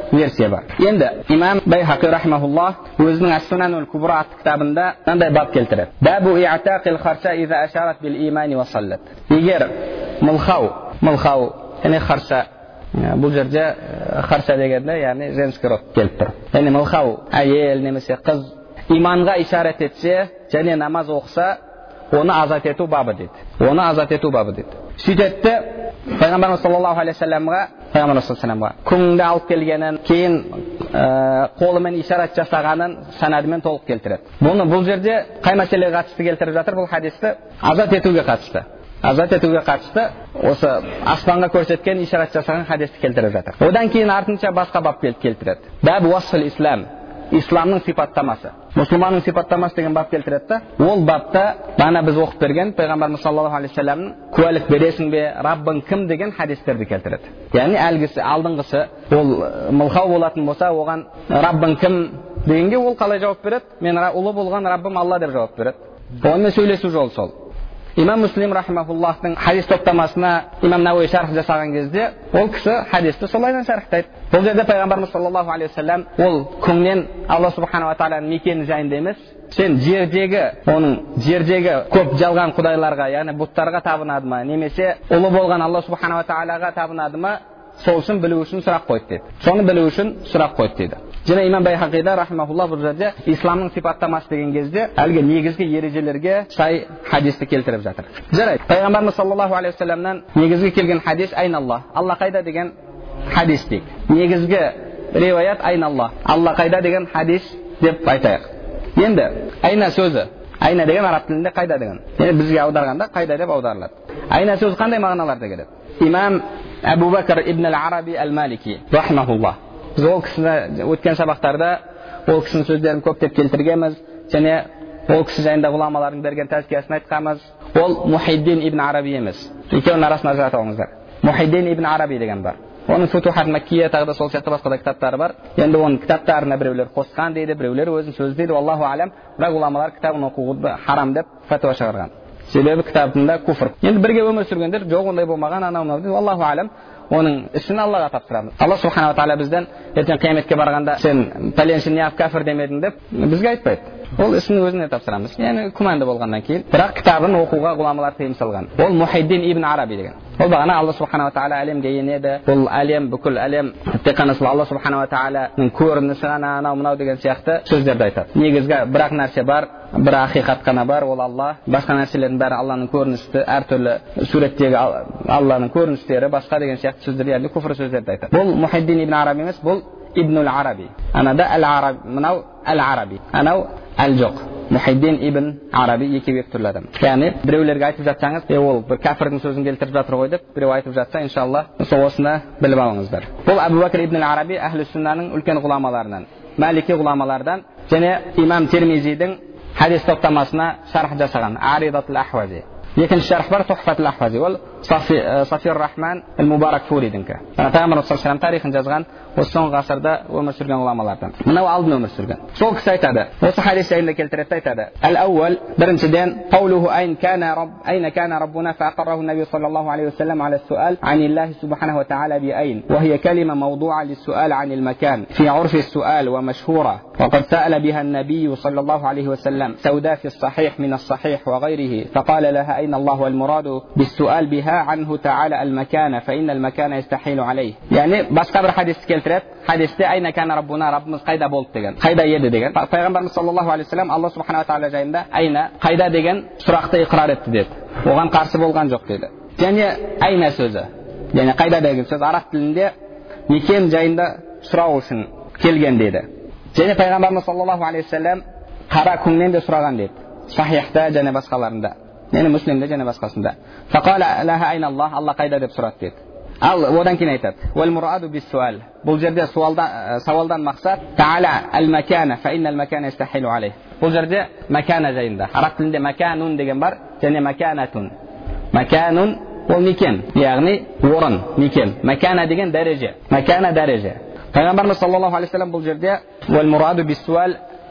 версия бар. Енді имам Байхақи рахимахуллах өзінің Ас-Сунанул Кубра атты кітабында мынандай бап келтіреді. Бабу и'тақил харша иза ашарат бил имани ва саллат. Егер мылхау, мылхау, яғни харша, бұл жерде харша дегенде, яғни женский род келіп тұр. Яғни мылхау әйел немесе қыз иманға ишарат етсе және намаз оқыса, оны азат ету бабы дейді. Оны азат ету бабы дейді. Сөйтетті Пайғамбарымыз саллаллаху алейхи вассаламға, Пайғамбарымыз саллаллаху алейхи вассаламға күңді алып келгенін, кейін қолымен ишарат жасағанын санадымен толық келтіреді. Бұны бұл жерде қай мәселеге қатысты келтіріп жатыр? Бұл хадисті азат етуге қатысты. Азат етуге қатысты осы аспанға көрсеткен ишарат жасаған хадисті келтіріп жатыр. Одан кейін артынша басқа бап келтіреді. Баб уасфил ислам, исламның сипаттамасы. Мұсылманның сипаттамасы деген бап келтіреді. Ол бапта бана біз оқып берген Пайғамбарымыз саллаллаху алейхи вассаламның куәлік бересің бе, Раббың кім деген хадистерді келтіреді. Яғни әлгісі, алдыңғысы ол мылхау болатын болса, оған Раббың кім дегенге ол қалай жауап береді? Мен ұлы болған Раббым Алла деп жауап береді. Онымен сөйлесу жолы сол. Имам Муслим рахимахуллахтың хадис топтамасына Имам Науи шарх жасаған кезде ол кісі хадисті солайдан шархтайды. Бұл жерде Пайғамбарымыз саллаллаху алейхи вассалам ол күннен Алла субханала тағаланың мекені жайында емес, сен жердегі, оның жердегі көп жалған құдайларға, яғни бұттарға табынады ма, немесе ұлы болған Алла субханала тағалаға табынады ма, сол үшін білу үшін сұрақ қойды дейді. Соны білу үшін сұрақ қойды дейді. Және имам Байхақида рахимахуллах бұл жерде исламның сипаттамасы деген кезде әлгі негізгі ережелерге сай хадисті келтіріп жатыр. Жарайды. Пайғамбарымыз саллаллаху алейхи вассаламнан негізгі келген хадис айналла. Алла қайда деген хадис дейік. Негізгі риwayat айналла. Алла қайда деген хадис деп айтайық. Енді айна сөзі. Айна деген араб тілінде қайда деген. Енді бізге аударғанда қайда деп аударылады. Айна сөзі қандай мағыналарда келеді? Имам Абу Бакр ибн ал-Араби ал-Малики рахимахуллах. Біз ол кісіні өткен сабақтарда ол кісінің сөздерін көптеп келтіргенбіз, және ол кісі жайында ғұламалардың берген тәзкиясын айтқанбыз. Ол Мухиддин ибн Араби емес. Екеуінің арасына ажырата алыңыздар. Мухиддин ибн Араби деген бар. Оның Футухат Маккия тағы да сол сияқты басқа да кітаптары бар. Енді оның кітаптарына біреулер қосқан дейді, біреулер өзін сөз дейді, аллаху алам. Бірақ ғұламалар кітабын оқуды харам деп фатуа шығарған. Себебі кітабында куфр. Енді бірге өмір сүргендер жоқ, ондай болмаған, анау мынау дейді, аллаху алам. Оның ісін Аллаға тапсырамыз. Алла субханала тағала бізден ертең қияметке барғанда сен пәленші неғып кәфір демедің деп бізге айтпайды. Ол ісін өзіне тапсырамыз. Яғни күмәнді болғаннан кейін. Бірақ кітабын оқуға ғұламалар тыйым салған. Ол Мухиддин ибн Араби деген. Ол бағана Алла субханала тағала әлемге енеді. Бұл әлем, бүкіл әлем тек қана сол Алла субханала тағаланың көрінісі ғана, анау мынау деген сияқты сөздерді айтады. Негізгі бір-ақ нәрсе бар, бір ақиқат қана бар, ол Алла. Басқа нәрселердің бәрі Алланың көрінісі, әртүрлі суреттегі Алланың көріністері, басқа деген сияқты сөздер, яғни күфір сөздерді айтады. Бұл Мухиддин ибн Араби емес, бұл Ибн ал-Араби. Анада ал-Араби, мынау ал-Араби. Анау ал-жоқ. Мухиддин ибн Араби екеуі екі түрлі адам. Яғни біреулерге айтып жатсаңыз, е ол бір кәфірдің сөзін келтіріп жатыр ғой деп, біреу айтып жатса, иншалла, сол осыны біліп алыңыздар. Бұл Абу Бакр ибн ал-Араби әхлі сүннаның үлкен ғұламаларынан, Малики ғұламалардан, және имам Тирмизидің хадис топтамасына шарх жасаған, Аридатул Ахвази. Екінші шарх бар, Тухфатул Ахвази. Ол Сафир Рахман ал-Мубарак Фуридіңкі. Пайғамбар саллаллаху тарихын жазған, осы соңғы ғасырда өмір сүрген ғұламалардан. Мынау алдын өмір сүрген. Сол кісі айтады, осы хадис жайында келтіреді, айтады. Әл-әувал, біріншіден, қаулуху айн кана раб, айна кана раббуна фақарраху наби саллаллаху алейхи вассалам аля суал аниллахи субханаху ва та'ala би айн. Ва хия калима мавду'a лис-суал анил макан. Фи урфи с-суал ва машхура. وقد سأل بها النبي صلى الله عليه وسلم سوداء في الصحيح من الصحيح وغيره فقال لها أين الله والمراد بالسؤال بها عنه تعالى المكان فإن المكان يستحيل عليه. يعني بس قبل حديث كالترات حديث أين كان ربنا ربنا قيدا بولت دجان قيدا يد دجان فيغمبر صلى الله عليه وسلم الله سبحانه وتعالى جايندا أين قيدا دجان سرقة إقرار التديت وغان قارس بولغان جوق ديد. يعني أين سوزة يعني قيدا دجان سوز عرفت لندي مكان جايندا سراوشن كيلجان ديد. Және Пайғамбарымыз саллаллаху алейхи вассалам қара күннен де сұраған дейді. Сахихта және басқаларында. Яғни Муслимде және басқасында. Фақала лаха айналлах, Алла қайда деп сұрады дейді. Ал одан кейін айтады. Уал мураду бис-суал. Бұл жерде суалдан сауалдан мақсат та'ала ал-макана фа иннал макана ястахилу алейх. Бұл жерде макана жайында. Араб тілінде маканун деген бар, және маканатун. Маканун ол мекен, яғни орын, мекен. Макана деген дәреже. Макана дәреже. Пайғамбарымыз саллаллаху алейхи вассалам бұл жерде уал мураду бис-суал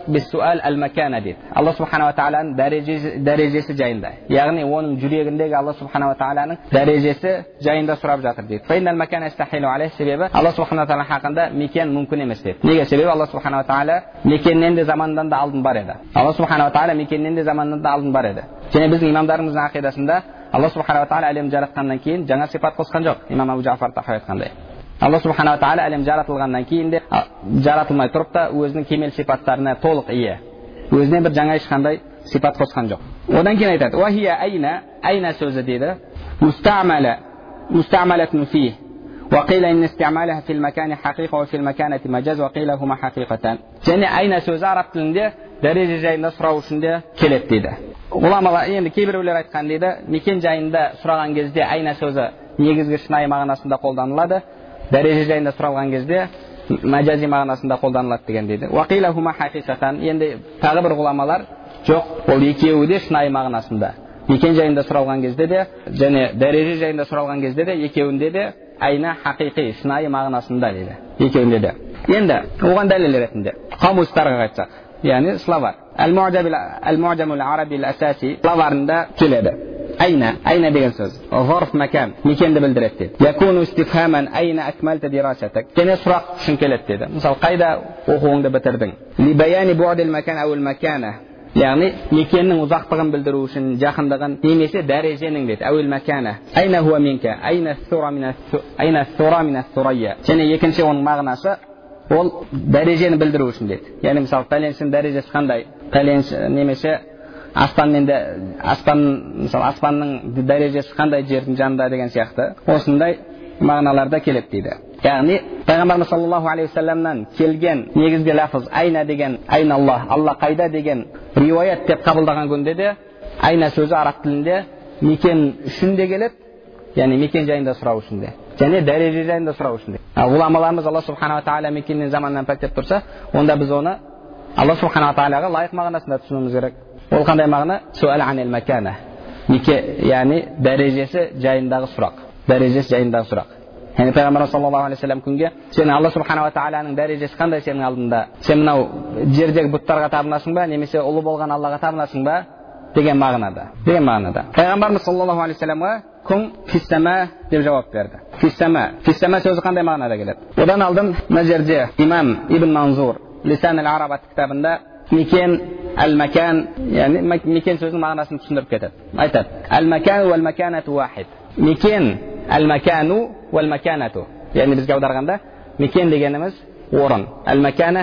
бис-суал ал-макана дейді. Алла субханала тағаланың дәрежесі дәрежесі жайында. Яғни оның жүрегіндегі Алла субханала тағаланың дәрежесі жайында сұрап жатыр дейді. Фаиннал макана истахилу алейх, себебі Алла субханала тағала хақында мекен мүмкін емес дейді. Неге? Себебі Алла субханала тағала мекеннен де замандан да алдын бар еді. Алла субханала тағала мекеннен де замандан да алдын бар еді. Және біздің имамдарымыздың ақидасында Алла субханала тағала әлем жаратқаннан кейін жаңа сипат қосқан жоқ. Имам Абу Джафар Тахауи айтқандай. Алла субханала тағала әлем жаратылғаннан кейін де жаратылмай тұрып та өзінің кемел сипаттарына толық ие. Өзіне бір жаңа ешқандай сипат қосқан жоқ. Одан кейін айтады: "Ва хия айна", айна сөзі дейді, "мустамала, мустамалатун фи, ва қила ин истималаха фил макани хақиқа ва фил маканати маджаз ва қила хума хақиқатан". Және айна сөзі араб тілінде дәреже жайында сұрау үшін де келеді дейді. Ғұламалар енді кейбіреулер айтқан дейді, мекен жайында сұраған кезде айна сөзі негізгі шынайы мағынасында қолданылады, дәреже жайында сұралған кезде маджази мағынасында қолданылады деген дейді. Уақила хума хақиқатан. Енді тағы бір ғұламалар жоқ, ол екеуі де шынайы мағынасында. Мекен жайында сұралған кезде де және дәреже жайында сұралған кезде де екеуінде де айна хақиқи, шынайы мағынасында дейді. Екеуінде де. Енді оған дәлел ретінде қамустарға айтсақ, яғни словар. Ал-Муъджамул Араби ал-Асаси словарында келеді. Айна, айна деген сөз. Зарф макан, мекенді білдіреді дейді. Якуну истифхаман айна акмалта дирасатак. Және сұрақ үшін келеді дейді. Мысалы, қайда оқуыңды бітірдің? Ли баяни бу'дил макан ау ал-макана. Яғни мекеннің ұзақтығын білдіру үшін, жақындығын, немесе дәреженің дейді. Ау ал-макана. Айна хуа минка, айна ас-сура мин ас-су, айна ас-сура мин ас-сурайя. Және екінші оның мағынасы ол дәрежені білдіру үшін дейді. Яғни мысалы, пәленшінің дәрежесі қандай? Пәленш немесе аспанмен де аспан, мысалы аспанның дәрежесі қандай жердің жанында деген сияқты осындай мағыналарда келеді дейді. Яғни пайғамбарымыз саллаллаху алейхи вассаламнан келген негізгі лафыз айна деген, айна Аллах, Алла қайда деген риуаят деп қабылдаған күнде де айна сөзі араб тілінде мекен үшін де келеді, яғни мекен жайында сұрау үшін де, және дәреже жайында сұрау үшін де. Ал ғұламаларымыз Алла субханала тағала мекеннен заманнан пәктеп тұрса, онда біз оны Алла субханала тағалаға лайық мағынасында түсінуіміз керек. Ол қандай мағына? Суал анил макана. Меке, яғни дәрежесі жайындағы сұрақ. Дәрежесі жайындағы сұрақ. Яғни пайғамбарымыз саллаллаху алейхи вассалам күнге сен Алла субханала тағаланың дәрежесі қандай сенің алдында? Сен мынау жердегі бұттарға табынасың ба, немесе ұлы болған Аллаға табынасың ба деген мағынада. Деген мағынада. Пайғамбарымыз саллаллаху алейхи вассаламға күн фиссама деп жауап берді. Фиссама. Фиссама сөзі қандай мағынада келеді? Одан алдын мына жерде имам Ибн Манзур Лисан ал-Араб атты кітабында мекен, ал-макан, яғни мекен сөзінің мағынасын түсіндіріп кетеді. Айтады: ал-макану вал-маканату вахид. Мекен, ал-макану вал-маканату. Яғни бізге аударғанда мекен дегеніміз орын. Ал-макана,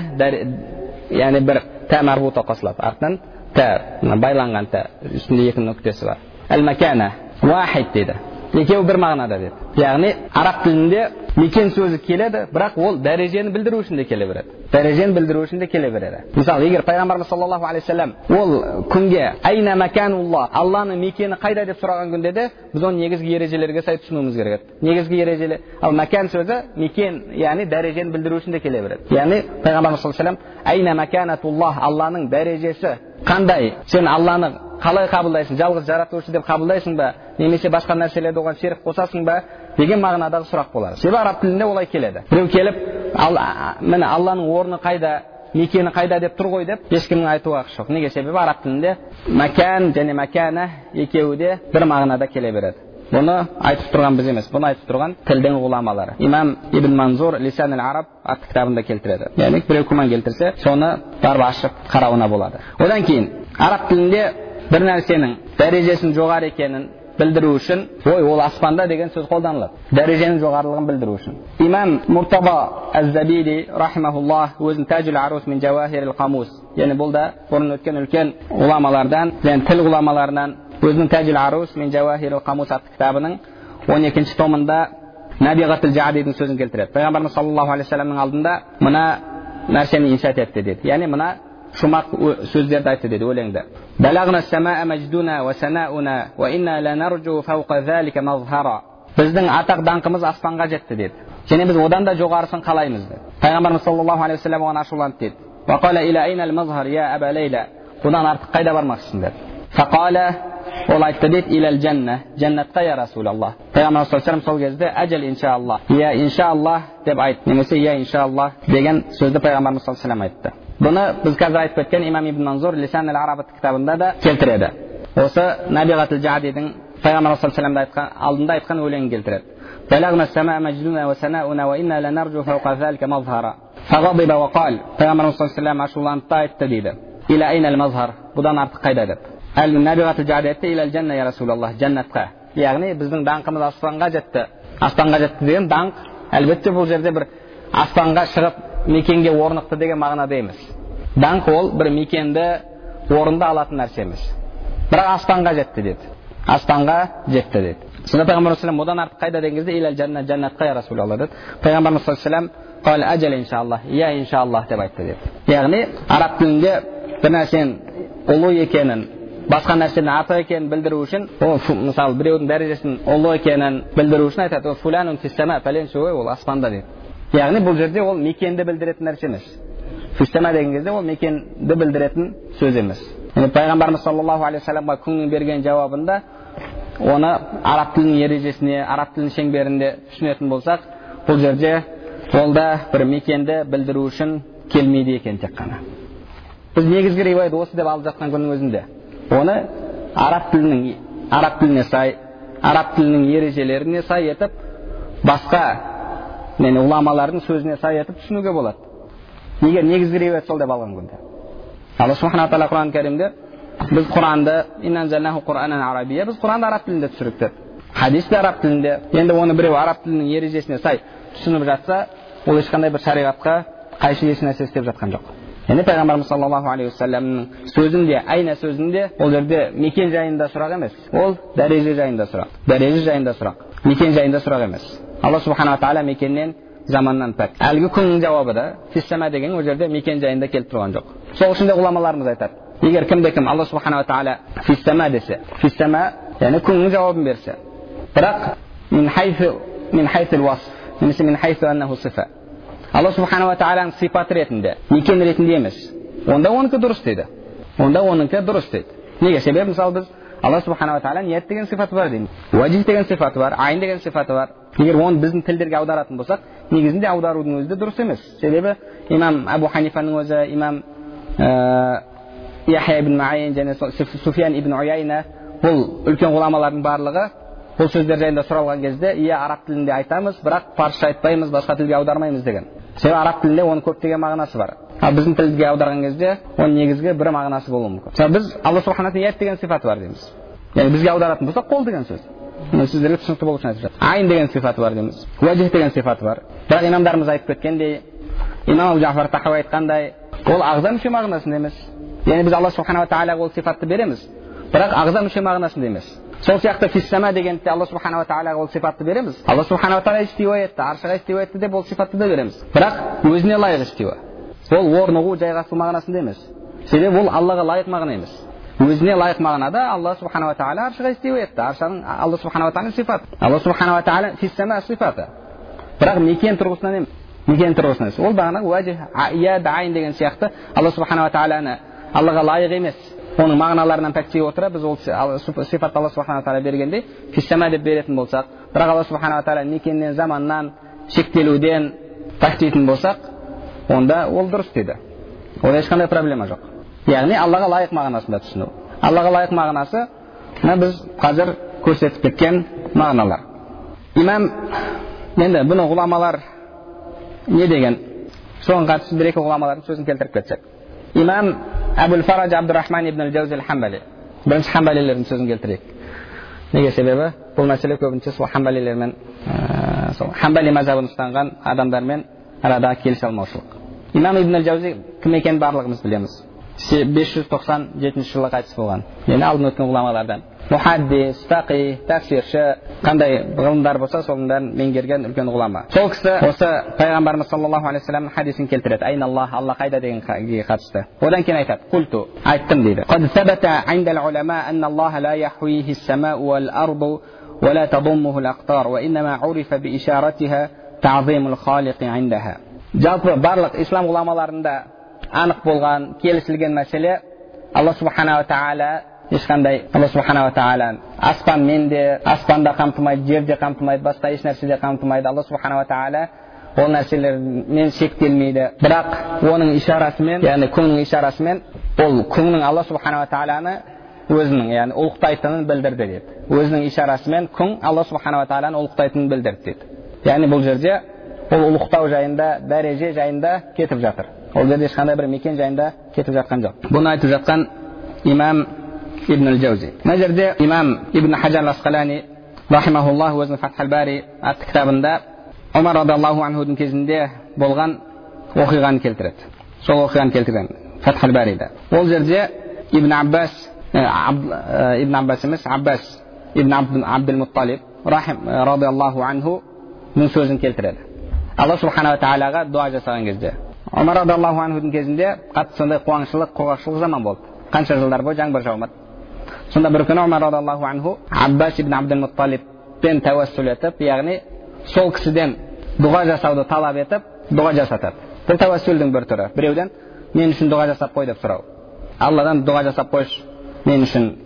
яғни бір та марбута қосылады. Артынан та, байланған та, үстінде екі нүктесі бар. Ал-макана вахид дейді. Екеуі бір мағынада деді. Яғни араб тілінде мекен сөзі келеді, бірақ ол дәрежені білдіру үшін де келе береді. Дәрежені білдіру үшін де келе береді. Мысалы, егер пайғамбарымыз саллаллаху алейхи вассалам ол күнге айна маканулла, Алланың мекені қайда деп сұраған күнде де біз оны негізгі ережелерге сай түсінуіміз керек. Негізгі ережелер, ал макан сөзі мекен, яғни дәрежені білдіру үшін де келе береді. Яғни пайғамбарымыз саллаллаху алейхи вассалам айна маканатуллах, Алланың дәрежесі қандай? Сен Алланы қалай қабылдайсың? Жалғыз жаратушы деп қабылдайсың ба, немесе басқа нәрселерді оған шерік қосасың ба деген мағынадағы сұрақ болады. Себебі араб тілінде олай келеді. Біреу келіп, міне Алланың орны қайда, мекені қайда деп тұр ғой деп ешкімнің айтуға хақы жоқ. Неге? Себебі араб тілінде макан және макана екеуі де бір мағынада келе береді. Бұны айтып тұрған біз емес, бұны айтып тұрған тілдің ғұламалары. Имам Ибн Манзур Лисан ал-Араб атты кітабында келтіреді. Яғни біреу күмән келтірсе, соны барып ашып қарауына болады. Одан кейін араб тілінде бір нәрсенің дәрежесінің жоғары екенін білдіру үшін, ой, ол аспанда деген сөз қолданылады. Дәреженің жоғарылығын білдіру үшін. Имам Муртаба аз-Забиди рахимахуллах өзінің Таджул Арус мин Жауахирил Қамус, яғни бұл да бұрын өткен үлкен ғұламалардан, яғни тіл ғұламаларынан өзінің Таджул Арус мин Жауахирил Қамус атты кітабының он екінші томында Набиғатул Жаадидің сөзін келтіреді. Пайғамбарымыз саллаллаху алейхи вассаламның алдында мына нәрсені иншат етті деді. Яғни мына шумақ сөздерді айтты деді өлеңді. Балағна самаа мәждуна ва санауна ва инна ла наржу фауқа залика мазхара. Біздің атақ даңқымыз аспанға жетті деді. Және біз одан да жоғарысын қалаймыз деді. Пайғамбарымыз саллаллаху алейхи вассалам оған ашуланды деді. Ва қала иля айнал мазхар я аба Лейла. Бұдан артық қайда бармақсың деді. Фақала, ол айтты деді, илал жанна, жаннатқа я Расулаллах. Пайғамбарымыз саллаллаху алейхи вассалам сол кезде әжел иншааллах, я иншааллах деп айтты, немесе я иншааллах деген сөзді пайғамбарымыз саллаллаху алейхи вассалам айтты. Бұны біз қазір айтып кеткен имам ибн Манзур Лисан ал-Арабат кітабында да келтіреді. Осы Набиғатул Жадидың пайғамбар саллаллаху алейхи ва саллям алдында айтқан өлеңін келтіреді. Балағна сама мәждуна ва санауна ва инна ланаржу фауқа залика мазхара. Фағадиба ва қал. Пайғамбар саллаллаху алейхи ва саллям ашуланып та айтты дейді. Иля айнал мазхар. Бұдан артық қайда деп. Әл Набиғатул Жадидте илал жанна я Расулаллах, жаннатқа. Яғни біздің даңқымыз аспанға жетті. Аспанға жетті деген даңқ әлбетте бұл жерде бір аспанға шығып мекенге орнықты деген мағынада емес. Даңқ ол бір мекенді орында алатын нәрсе емес. Бірақ аспанға жетті деді. Аспанға жетті деді. Сонда пайғамбар саллаллаху алейхи ва саллям одан артық қайда деген кезде илал жанна, жаннатқа я Расулаллах деді. Пайғамбар саллаллаху алейхи ва саллям қал ажал иншаллах, я иншаллах деп айтты деді. Яғни араб тілінде бір нәрсенің ұлы екенін, басқа нәрсенің артық екенін білдіру үшін, ол мысалы біреудің дәрежесінің ұлы екенін білдіру үшін айтады, ол фуланун фиссама, пәленші ол аспанда дейді. Яғни бұл жерде ол мекенді білдіретін нәрсе емес. Фиссама деген кезде ол мекенді білдіретін сөз емес. Yani Peygamberimiz sallallahu aleyhi ve sellem'e күннің берген жауабында оны араб тілінің ережесіне, араб тілінің шеңберінде түсінетін болсақ, бұл жерде ол да бір мекенді білдіру үшін келмейді екен тек қана. Біз негізгі риуаят осы деп алып жатқан күннің өзінде оны араб тілінің араб тіліне сай, араб тілінің ережелеріне сай етіп, басқа мен уламалардың сөзіне сай етіп түсінуге болады. Егер негізгі риуаят сол деп алған күнде. Алла субханала тағала Құран кәрімде біз Құранды иннанзалнаху Құранан арабия, біз Құранды араб тілінде түсірдік деп. Хадис те араб тілінде. Енді оны біреу араб тілінің ережесіне сай түсініп жатса, ол ешқандай бір шариғатқа қайшы еш нәрсе істеп жатқан жоқ. Енді пайғамбарымыз саллаллаху алейхи ва салламның сөзінде, айна сөзінде ол жерде мекен жайында сұрақ емес, ол дәреже жайында сұрақ. Дәреже жайында сұрақ, мекен жайында сұрақ емес. Алла субханала тағала мекеннен, заманнан пәк. Әлгі күннің жауабы да фиссама деген ол жерде мекен жайында келіп тұрған жоқ. Сол үшін де ғұламаларымыз айтады, егер кімде кім Алла субханала тағала фиссама десе, фиссама яғни күннің жауабын берсе, бірақ мин хайфу мин хайфил васф, немесе мин хайфу аннаху сифа, Алла субханала тағаланың сипаты ретінде, мекен ретінде емес, онда оныкі дұрыс дейді. Онда оныкі дұрыс дейді. Неге? Себебі мысалы біз Алла субханала тағала ниет деген сифаты бар дейміз, уәжих деген сифаты бар, айн деген сифаты бар. Егер оны біздің тілдерге аударатын болсақ, негізінде аударудың өзі де дұрыс емес. Себебі имам Абу Ханифаның өзі, имам Яхия ибн Маъин және Суфиян ибн Уяйна, бұл үлкен ғұламалардың барлығы бұл сөздер жайында сұралған кезде, иә араб тілінде айтамыз, бірақ парсша айтпаймыз, басқа тілге аудармаймыз деген. Себебі араб тілінде оның көптеген мағынасы бар. Ал біздің тілге аударған кезде оның негізгі бір мағынасы болуы мүмкін. Мысалы біз Алла субханала тағала ниет деген сифаты бар дейміз. Яғни бізге аударатын болсақ, қол деген сөз. Мен сіздерге түсінікті болу үшін айтып жатырмын. Айн деген сифаты бар дейміз. Уәжих деген сифаты бар. Бірақ имамдарымыз айтып кеткендей, имам Абу Джафар Тахауи айтқандай, ол ағза мүше мағынасында емес. Яғни біз Алла субханала тағалаға ол сифатты береміз, бірақ ағза мүше мағынасында емес. Сол сияқты фиссама дегенде Алла субханала тағалаға ол сифатты береміз. Алла субханала тағала истиуа етті, аршыға истиуа етті деп ол сифатты да береміз. Бірақ өзіне лайық истиуа. Ол орнығу, жайғасу мағынасында емес. Себебі ол Аллаға лайық мағына емес. Өзіне лайық мағынада Алла субханала тағала аршыға истиуа етті. Аршаның Алла субханала тағаланың сифаты. Алла субханала тағала фиссама сифаты. Бірақ мекен тұрғысынан емес. Мекен тұрғысынан емес. Ол бағана уәжих, яд, айн деген сияқты Алла субханала тағаланы Аллаға лайық емес, оның мағыналарынан пәктей отыра біз ол сифатты Алла субханала тағала бергенде фиссама деп беретін болсақ, бірақ Алла субханала тағала мекеннен, заманнан, шектелуден пәктейтін болсақ, онда ол дұрыс дейді. Онда ешқандай проблема жоқ. Яғни Аллаға лайық мағынасында түсіну. Аллаға лайық мағынасы біз қазір көрсетіп кеткен мағыналар. Имам, енді бұны ғұламалар не деген? Соған қатысты бір екі ғұламалардың сөзін келтіріп кетсек. Имам Абул Фараж Абдурахман ибн ал-Джаузи ал-Хамбали, бірінші хамбалилердің сөзін келтірейік. Неге? Себебі бұл мәселе көбінше сол хамбалилермен, сол хамбали мазхабын ұстанған адамдармен арада келісе алмаушылық. Имам ибн ал-Джаузи кім екенін барлығымыз білеміз. бес жүз тоқсан жетінші жылы қайтыс болған. Яғни алдын өткен ғұламалардан. Мухаддис, фақih, тәфсирші, қандай ғылымдар болса соның бәрін меңгерген үлкен ғұлама. Сол кісі осы пайғамбарымыз саллаллаху алейхи ва салламның хадисін келтіреді. Айналлах, Алла қайда дегенге қатысты. Одан кейін айтады, құлту, айттым дейді. Қад сабата индал улама анналлаха ла яхуихи ас-самау вал арду ва ла тадуммуху ал-ақтар ва иннама урифа би ишаратиха ta'zimul khaliqi indaha. Жалпы барлық ислам ғұламаларында анық болған, келісілген мәселе Алла субханала тағала ешқандай Алла субханала тағала аспанмен де, аспанда қамтымайды, жерде қамтымайды, басқа еш нәрседе қамтымайды. Алла субханала тағала ол нәрселермен шектелмейді, бірақ оның ишарасымен, яғни күннің ишарасымен ол күннің Алла субханала тағаланы өзінің, яғни ұлықтайтынын білдірді деді. Өзінің ишарасымен күн Алла субханала тағаланы ұлықтайтынын білдірді деді. Яғни бұл жерде ол ұлықтау жайында, дәреже жайында кетіп жатыр. Ол жерде ешқандай бір мекен жайында кетіп жатқан жоқ. Бұны айтып жатқан имам Ибн аль-Джаузи. Мына жерде имам Ибн Хаджар ас-Асқалани рахимахуллах өзінің Фатхул Бари атты кітабында Омар радиаллаху анхудың кезінде болған оқиғаны келтіреді. Сол оқиғаны келтірген Фатхул Барида. Ол жерде Ибн Аббас, Ибн Аббас емес, Аббас Ибн Абдул-Мутталиб радиаллаху анхуның сөзін келтіреді. Алла субханала тағалаға дуа жасаған кезде. Омар радиаллаху анхудың кезінде қатты сондай қуаңшылық, құрғақшылық заман болды. Қанша жылдар бойы жаңбыр жаумады. Сонда бір күні Омар радиаллаху анху Аббас ибн Абдул-Мутталибпен тәуәссүл етіп, яғни сол кісіден дұға жасауды талап етіп, дұға жасатады. Бұл тәуәссүлдің бір түрі. Біреуден мен үшін дұға жасап қой деп сұрау. Алладан дұға жасап қойшы мен үшін.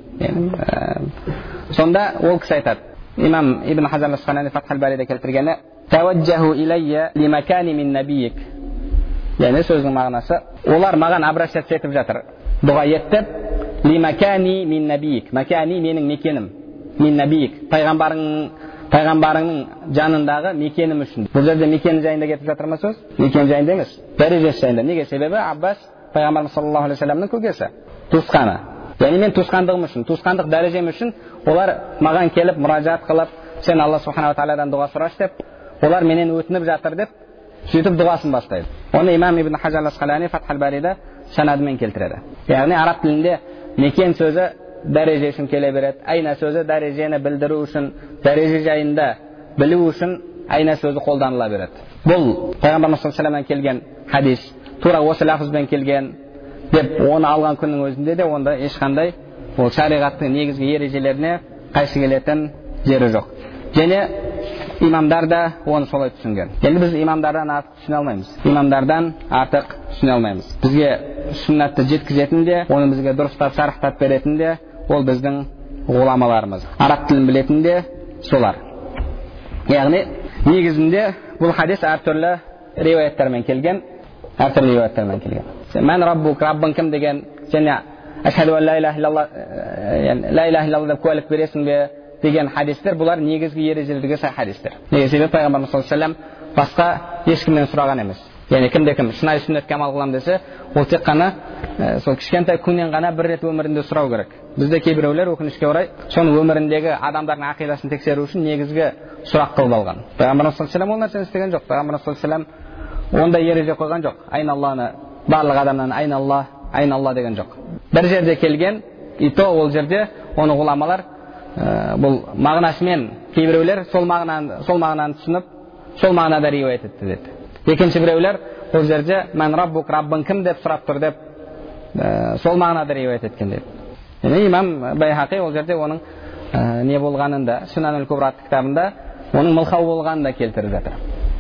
Сонда ол кісі айтады. Имам Ибн Хаджар ас-Асқалани Фатхул Барида келтіргені «Таваджаху илайя лимакани мин набиик». Яғни сөздің мағынасы, олар маған обращаться етіп жатыр. Дұға еттіп, лимакани мин набиик. Макани менің мекенім. Мин набиик. Пайғамбарың пайғамбарыңның жанындағы мекенім үшін. Бұл жерде мекен жайында кетіп жатыр ма сөз? Мекен жайында емес, дәрежесі жайында. Неге? Себебі Аббас пайғамбарымыз саллаллаху алейхи вассаламның көкесі, туысқаны. Яғни мен туысқандығым үшін, туысқандық дәрежем үшін олар маған келіп мұражат қылып, сен Алла субханала тағаладан дұға сұрашы деп, олар менен өтініп жатыр деп, сөйтіп дұғасын бастайды. Оны имам Ибн Хаджар ас-Асқалани Фатхул Барида санадымен келтіреді. Яғни араб тілінде мекен сөзі дәреже үшін келе береді. Айна сөзі дәрежені білдіру үшін, дәреже жайында білу үшін айна сөзі қолданыла береді. Бұл пайғамбарымыз саллаллаху алейхи вассаламнан келген хадис, тура осы лафызбен келген деп оны алған күннің өзінде де онда ешқандай ол шариғаттың негізгі ережелеріне қайшы келетін жері жоқ. Және имамдар да оны солай түсінген. Енді біз имамдардан артық түсіне алмаймыз. Имамдардан артық түсіне алмаймыз. Бізге сүннатты жеткізетін де, оны бізге дұрыстап шарықтап беретін де ол біздің ғұламаларымыз. Араб тілін білетін де солар. Яғни негізінде бұл хадис әртүрлі риуаяттармен келген, әртүрлі риуаяттармен келген. Мен раббук, раббың кім деген, және ашхаду ан ла илаха иллаллах, ла илаха иллаллах деп куәлік бересің бе деген хадистер, бұлар негізгі ережелерге сай хадистер. Неге? Себебі пайғамбарымыз саллаллаху алейхи вассалам басқа ешкімнен сұраған емес. Яғни кімде кім шынайы сүннетке амал қыламын десе, ол тек қана сол кішкентай күннен ғана бір рет өмірінде сұрау керек. Бізде кейбіреулер өкінішке орай соны өміріндегі адамдардың ақидасын тексеру үшін негізгі сұрақ қылып алған. Пайғамбарымыз саллаллаху алейхи вассалам ол нәрсені істеген жоқ. Пайғамбарымыз саллаллаху алейхи вассалам ондай ереже қойған жоқ. Айналланы барлық адамнан айналла, айналла деген жоқ. Бір жерде келген, и то ол жерде оны ғұламалар бұл мағынасымен кейбіреулер сол мағынаны сол мағынаны түсініп, сол мағынада риуаят етті деді. Екінші біреулер ол жерде мен раббук, раббың кім деп сұрап тұр деп сол мағынада риуаят еткен деді. Яғни имам Байхақи ол жерде оның не болғанын да, Сунанул Кубра атты кітабында оның мылқау болғанын да келтіріп жатыр.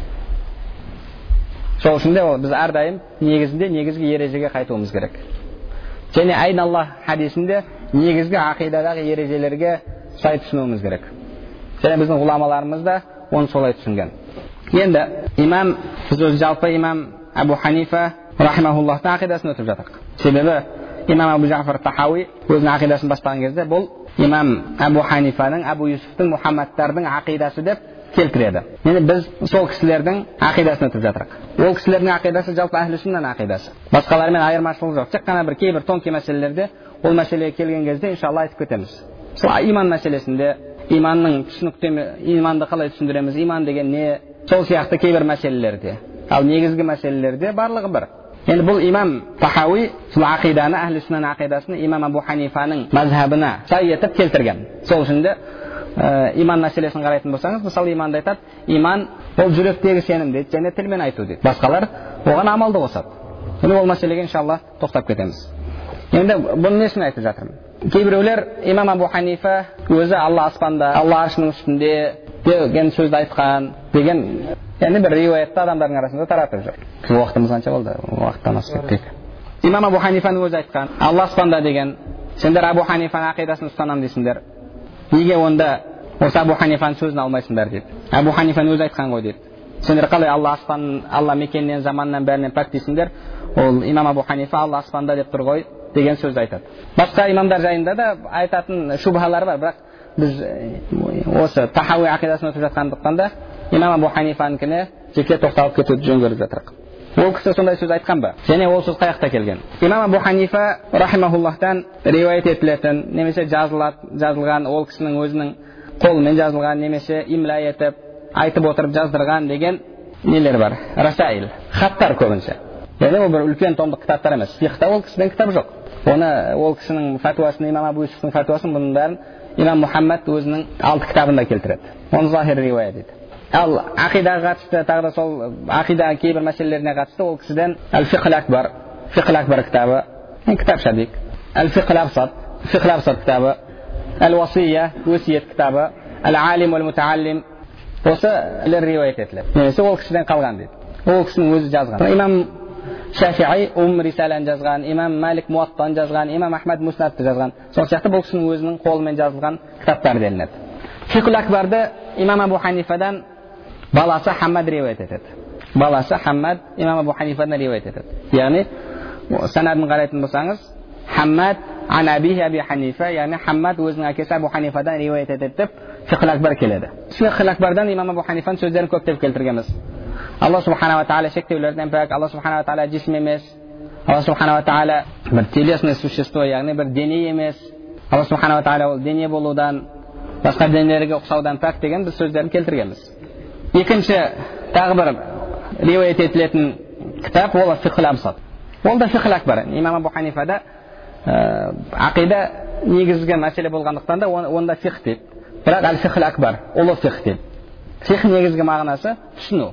Сол үшін де біз әрдайым негізінде негізгі ережеге қайтуымыз керек. Және айналла хадисінде негізгі ақидадағы ережелерге сай түсінуіміз керек. Және біздің ғұламаларымыз да оны солай түсінген. Енді имам, біз өз жалпы имам Абу Ханифа рахимахуллахтың ақидасын өтіп жатырық. Себебі имам Абу Джафар Тахауи өзінің ақидасын бастаған кезде бұл имам Абу Ханифаның, Абу Юсуфтың, Мұхаммадтардың ақидасы деп келтіреді. Енді біз сол кісілердің ақидасын өтіп жатырық. Ол кісілердің ақидасы жалпы әхлі сүннаның ақидасы. Басқалармен айырмашылық жоқ. Тек қана бір кейбір тонкий мәселелерде ол мәселеге келген кезде иншалла айтып кетеміз. Сол иман мәселесінде, иманның түсініктеме, иманды қалай түсіндіреміз, иман деген не, сол сияқты кейбір мәселелерде. Ал негізгі мәселелерде барлығы бір. Енді бұл имам Тахауи сол ақиданы, әхлі сүннаның ақидасын имам Абу Ханифаның мазхабына сай етіп келтірген. Сол үшін де иман мәселесін қарайтын болсаңыз, мысалы иманды айтады, иман ол жүректегі сенім дейді, және тілмен айту дейді. Басқалар оған амалды қосады. Енді ол мәселеге иншалла тоқтап кетеміз. Енді бұны несін айтып жатырмын? Кейбіреулер имам Абу Ханифа өзі Алла аспанда, Алла аршының үстінде деген сөзді айтқан деген, яғни бір риуаятты адамдардың арасында таратып жүр. Уақытымыз қанша болды? Уақыттан асып кеттік. Имам Абу Ханифаның өзі айтқан, Алла аспанда деген, сендер Абу Ханифаның ақидасын ұстанам дейсіңдер. Неге онда осы Абу Ханифаның сөзін алмайсыңдар дейді. Абу Ханифаның өзі айтқан ғой дейді. сендер қалай алла аспан, алла мекеннен, заманнан бәрінен пәк дейсіңдер? Ол имам Абу Ханифа алла аспанда деп тұр ғой деген сөзді айтады. Басқа имамдар жайында да айтатын шубхалар бар, бірақ біз осы тахауи ақидасын өтіп жатқандықтан да имам Абу Ханифанікіне жеке тоқталып кетуді жөн көріп жатырық. Ол кісі сондай сөз айтқан ба? Және ол сөз қай жақта келген? Имам Абу Ханифа рахимахуллахтан риуаят етілетін, немесе жазылған, ол кісінің өзінің қолымен жазылған, немесе имла етіп айтып отырып жаздырған деген нелер бар? Расаил, хаттар көбінше. Яғни ол бір үлкен томдық кітаптар емес. Фиқта ол кісіден кітап жоқ. Оны ол кісінің фатуасын, имам Абу Юсуфтың фатуасын, бұның бәрін имам Мұхаммад өзінің алты кітабында келтіреді. Оны захир риуая дейді. Ал ақидаға қатысты, тағы да сол ақида кейбір мәселелеріне қатысты ол кісіден Әл-Фиқл Акбар, Фиқл Акбар кітабы, кітапша дейік. Әл-Фиқл Абсат, Фиқл Абсат кітабы, Әл-Васия, өсиет кітабы, Әл-Алим уәл-Мутааллим, осы риуаят етіледі. Немесе ол кісіден қалған дейді. Ол кісінің өзі жазған. Имам Шафиғи Ум Рисалан жазған, имам Малик Муаттан жазған, имам Ахмад Муснадты жазған. Сол сияқты бұл кісінің өзінің қолымен жазылған кітаптар делінеді. Фиқл Акбарды имам Абу Ханифадан баласы Хаммад риуаят етеді. Баласы Хаммад имам Абу Ханифадан риуаят етеді. Яғни санадын қарайтын болсаңыз, Хаммад ан абихи Аби Ханифа, яғни Хаммад өзінің әкесі Абу Ханифадан риуаят етеді деп Фиқл Акбар келеді. Фиқл Акбардан имам Абу Ханифаның сөздерін көптеп келтіргенбіз. Алла субханала тағала шектеулерден пәк, Алла субханала тағала жисм емес, Алла субханала тағала бір телесное существо, яғни бір дене емес, Алла субханала тағала ол дене болудан, басқа денелерге ұқсаудан пәк деген біз сөздерін келтіргенбіз. Екінші тағы бір риуаят етілетін кітап ол Фиқл Абсат. Ол да Фиқл Акбар. Имам Абу Ханифада ақида негізгі мәселе болғандықтан да онда фиқ дейді. Бірақ Әл-Фиқл Акбар, ұлы фиқ дейді. Фиқ негізгі мағынасы түсіну.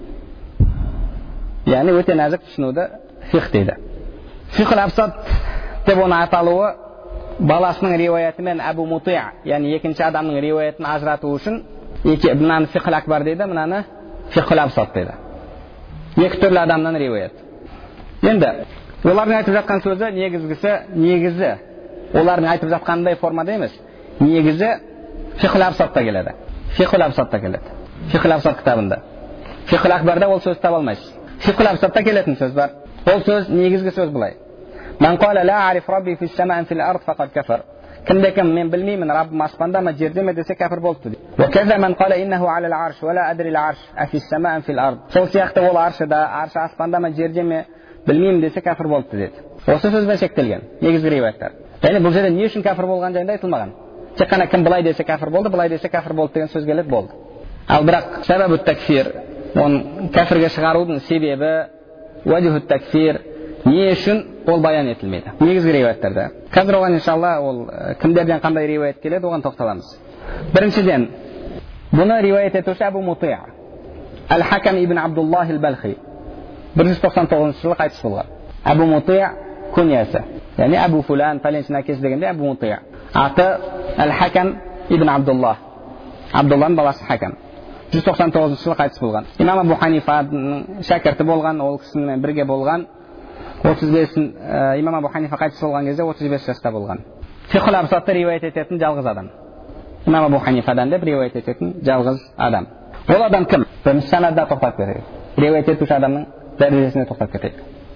Яғни өте нәзік түсінуді фиқ дейді. Фиқл Абсат деп оны аталуы баласының риуаяты мен Абу Мутиъ, яғни екінші адамның риуаятын ажырату үшін мынаны Фиқл Акбар дейді, мынаны Фиқл Абсат дейді. Екі түрлі адамнан риуаят. Енді олардың айтып жатқан сөзі негізгісі, негізі олардың айтып жатқандай формада емес, негізі Фиқл Абсатта келеді. Фиқл Абсатта келеді. Фиқл Абсат кітабында. Фиқл Акбарда ол сөз таба алмайсыз. Фиқл Абсатта келетін сөз бар. Ол сөз негізгі сөз былай. Ман қала ла ариф рабби фис самаъ фил ард фақад кафар. Кімде кім мен білмеймін, Раббым аспанда ма жерде ме десе кәфір болыпты дейді. Ва каза ман қала иннаху алал арш ва ла адри ал арш афис самаъ фил ард. Сол сияқты ол аршыда, аршы аспанда ма жерде ме білмеймін десе кәфір болыпты дейді. Осы сөзбен шектелген негізгі риуаяттар. Яғни бұл жерде не үшін кәфір болған жайында айтылмаған. Тек қана кім былай десе кәфір болды, былай десе кәфір болды деген сөз келеді, болды. Ал бірақ сәбәбу такфир, оны кәфірге шығарудың себебі, уәжху такфир, не үшін ол баян етілмейді негізгі риуаяттарда. Қазір оған иншалла ол кімдерден қандай риуаят келеді, оған тоқталамыз. Біріншіден, бұны риуаят етуші Абу Мутиъ, Әл-Хакам ибн Абдуллах әл-Балхи, бір жүз тоқсан тоғызыншы жылы қайтыс болған. Абу Мутиъ күниясы, яғни Абу Фулан, пәленшінің әкесі дегенде Абу Мутиъ. Аты Әл-Хакам ибн Абдуллах, Абдулланың баласы Хакам. жүз тоқсан тоғызыншы жылы қайтыс болған. Имам Абу Ханифаның шәкірті болған, ол кісімен бірге болған. отыз бес имам Абу Ханифа қайтыс болған кезде отыз бес жаста болған. Фиқл Абсатты риуаят ететін жалғыз адам. Имам Абу Ханифадан деп риуаят ететін жалғыз адам. Ол адам кім? Бірінші санада тоқтап кетейік. Риуаят етуші адамның дәрежесіне тоқтап кетейік.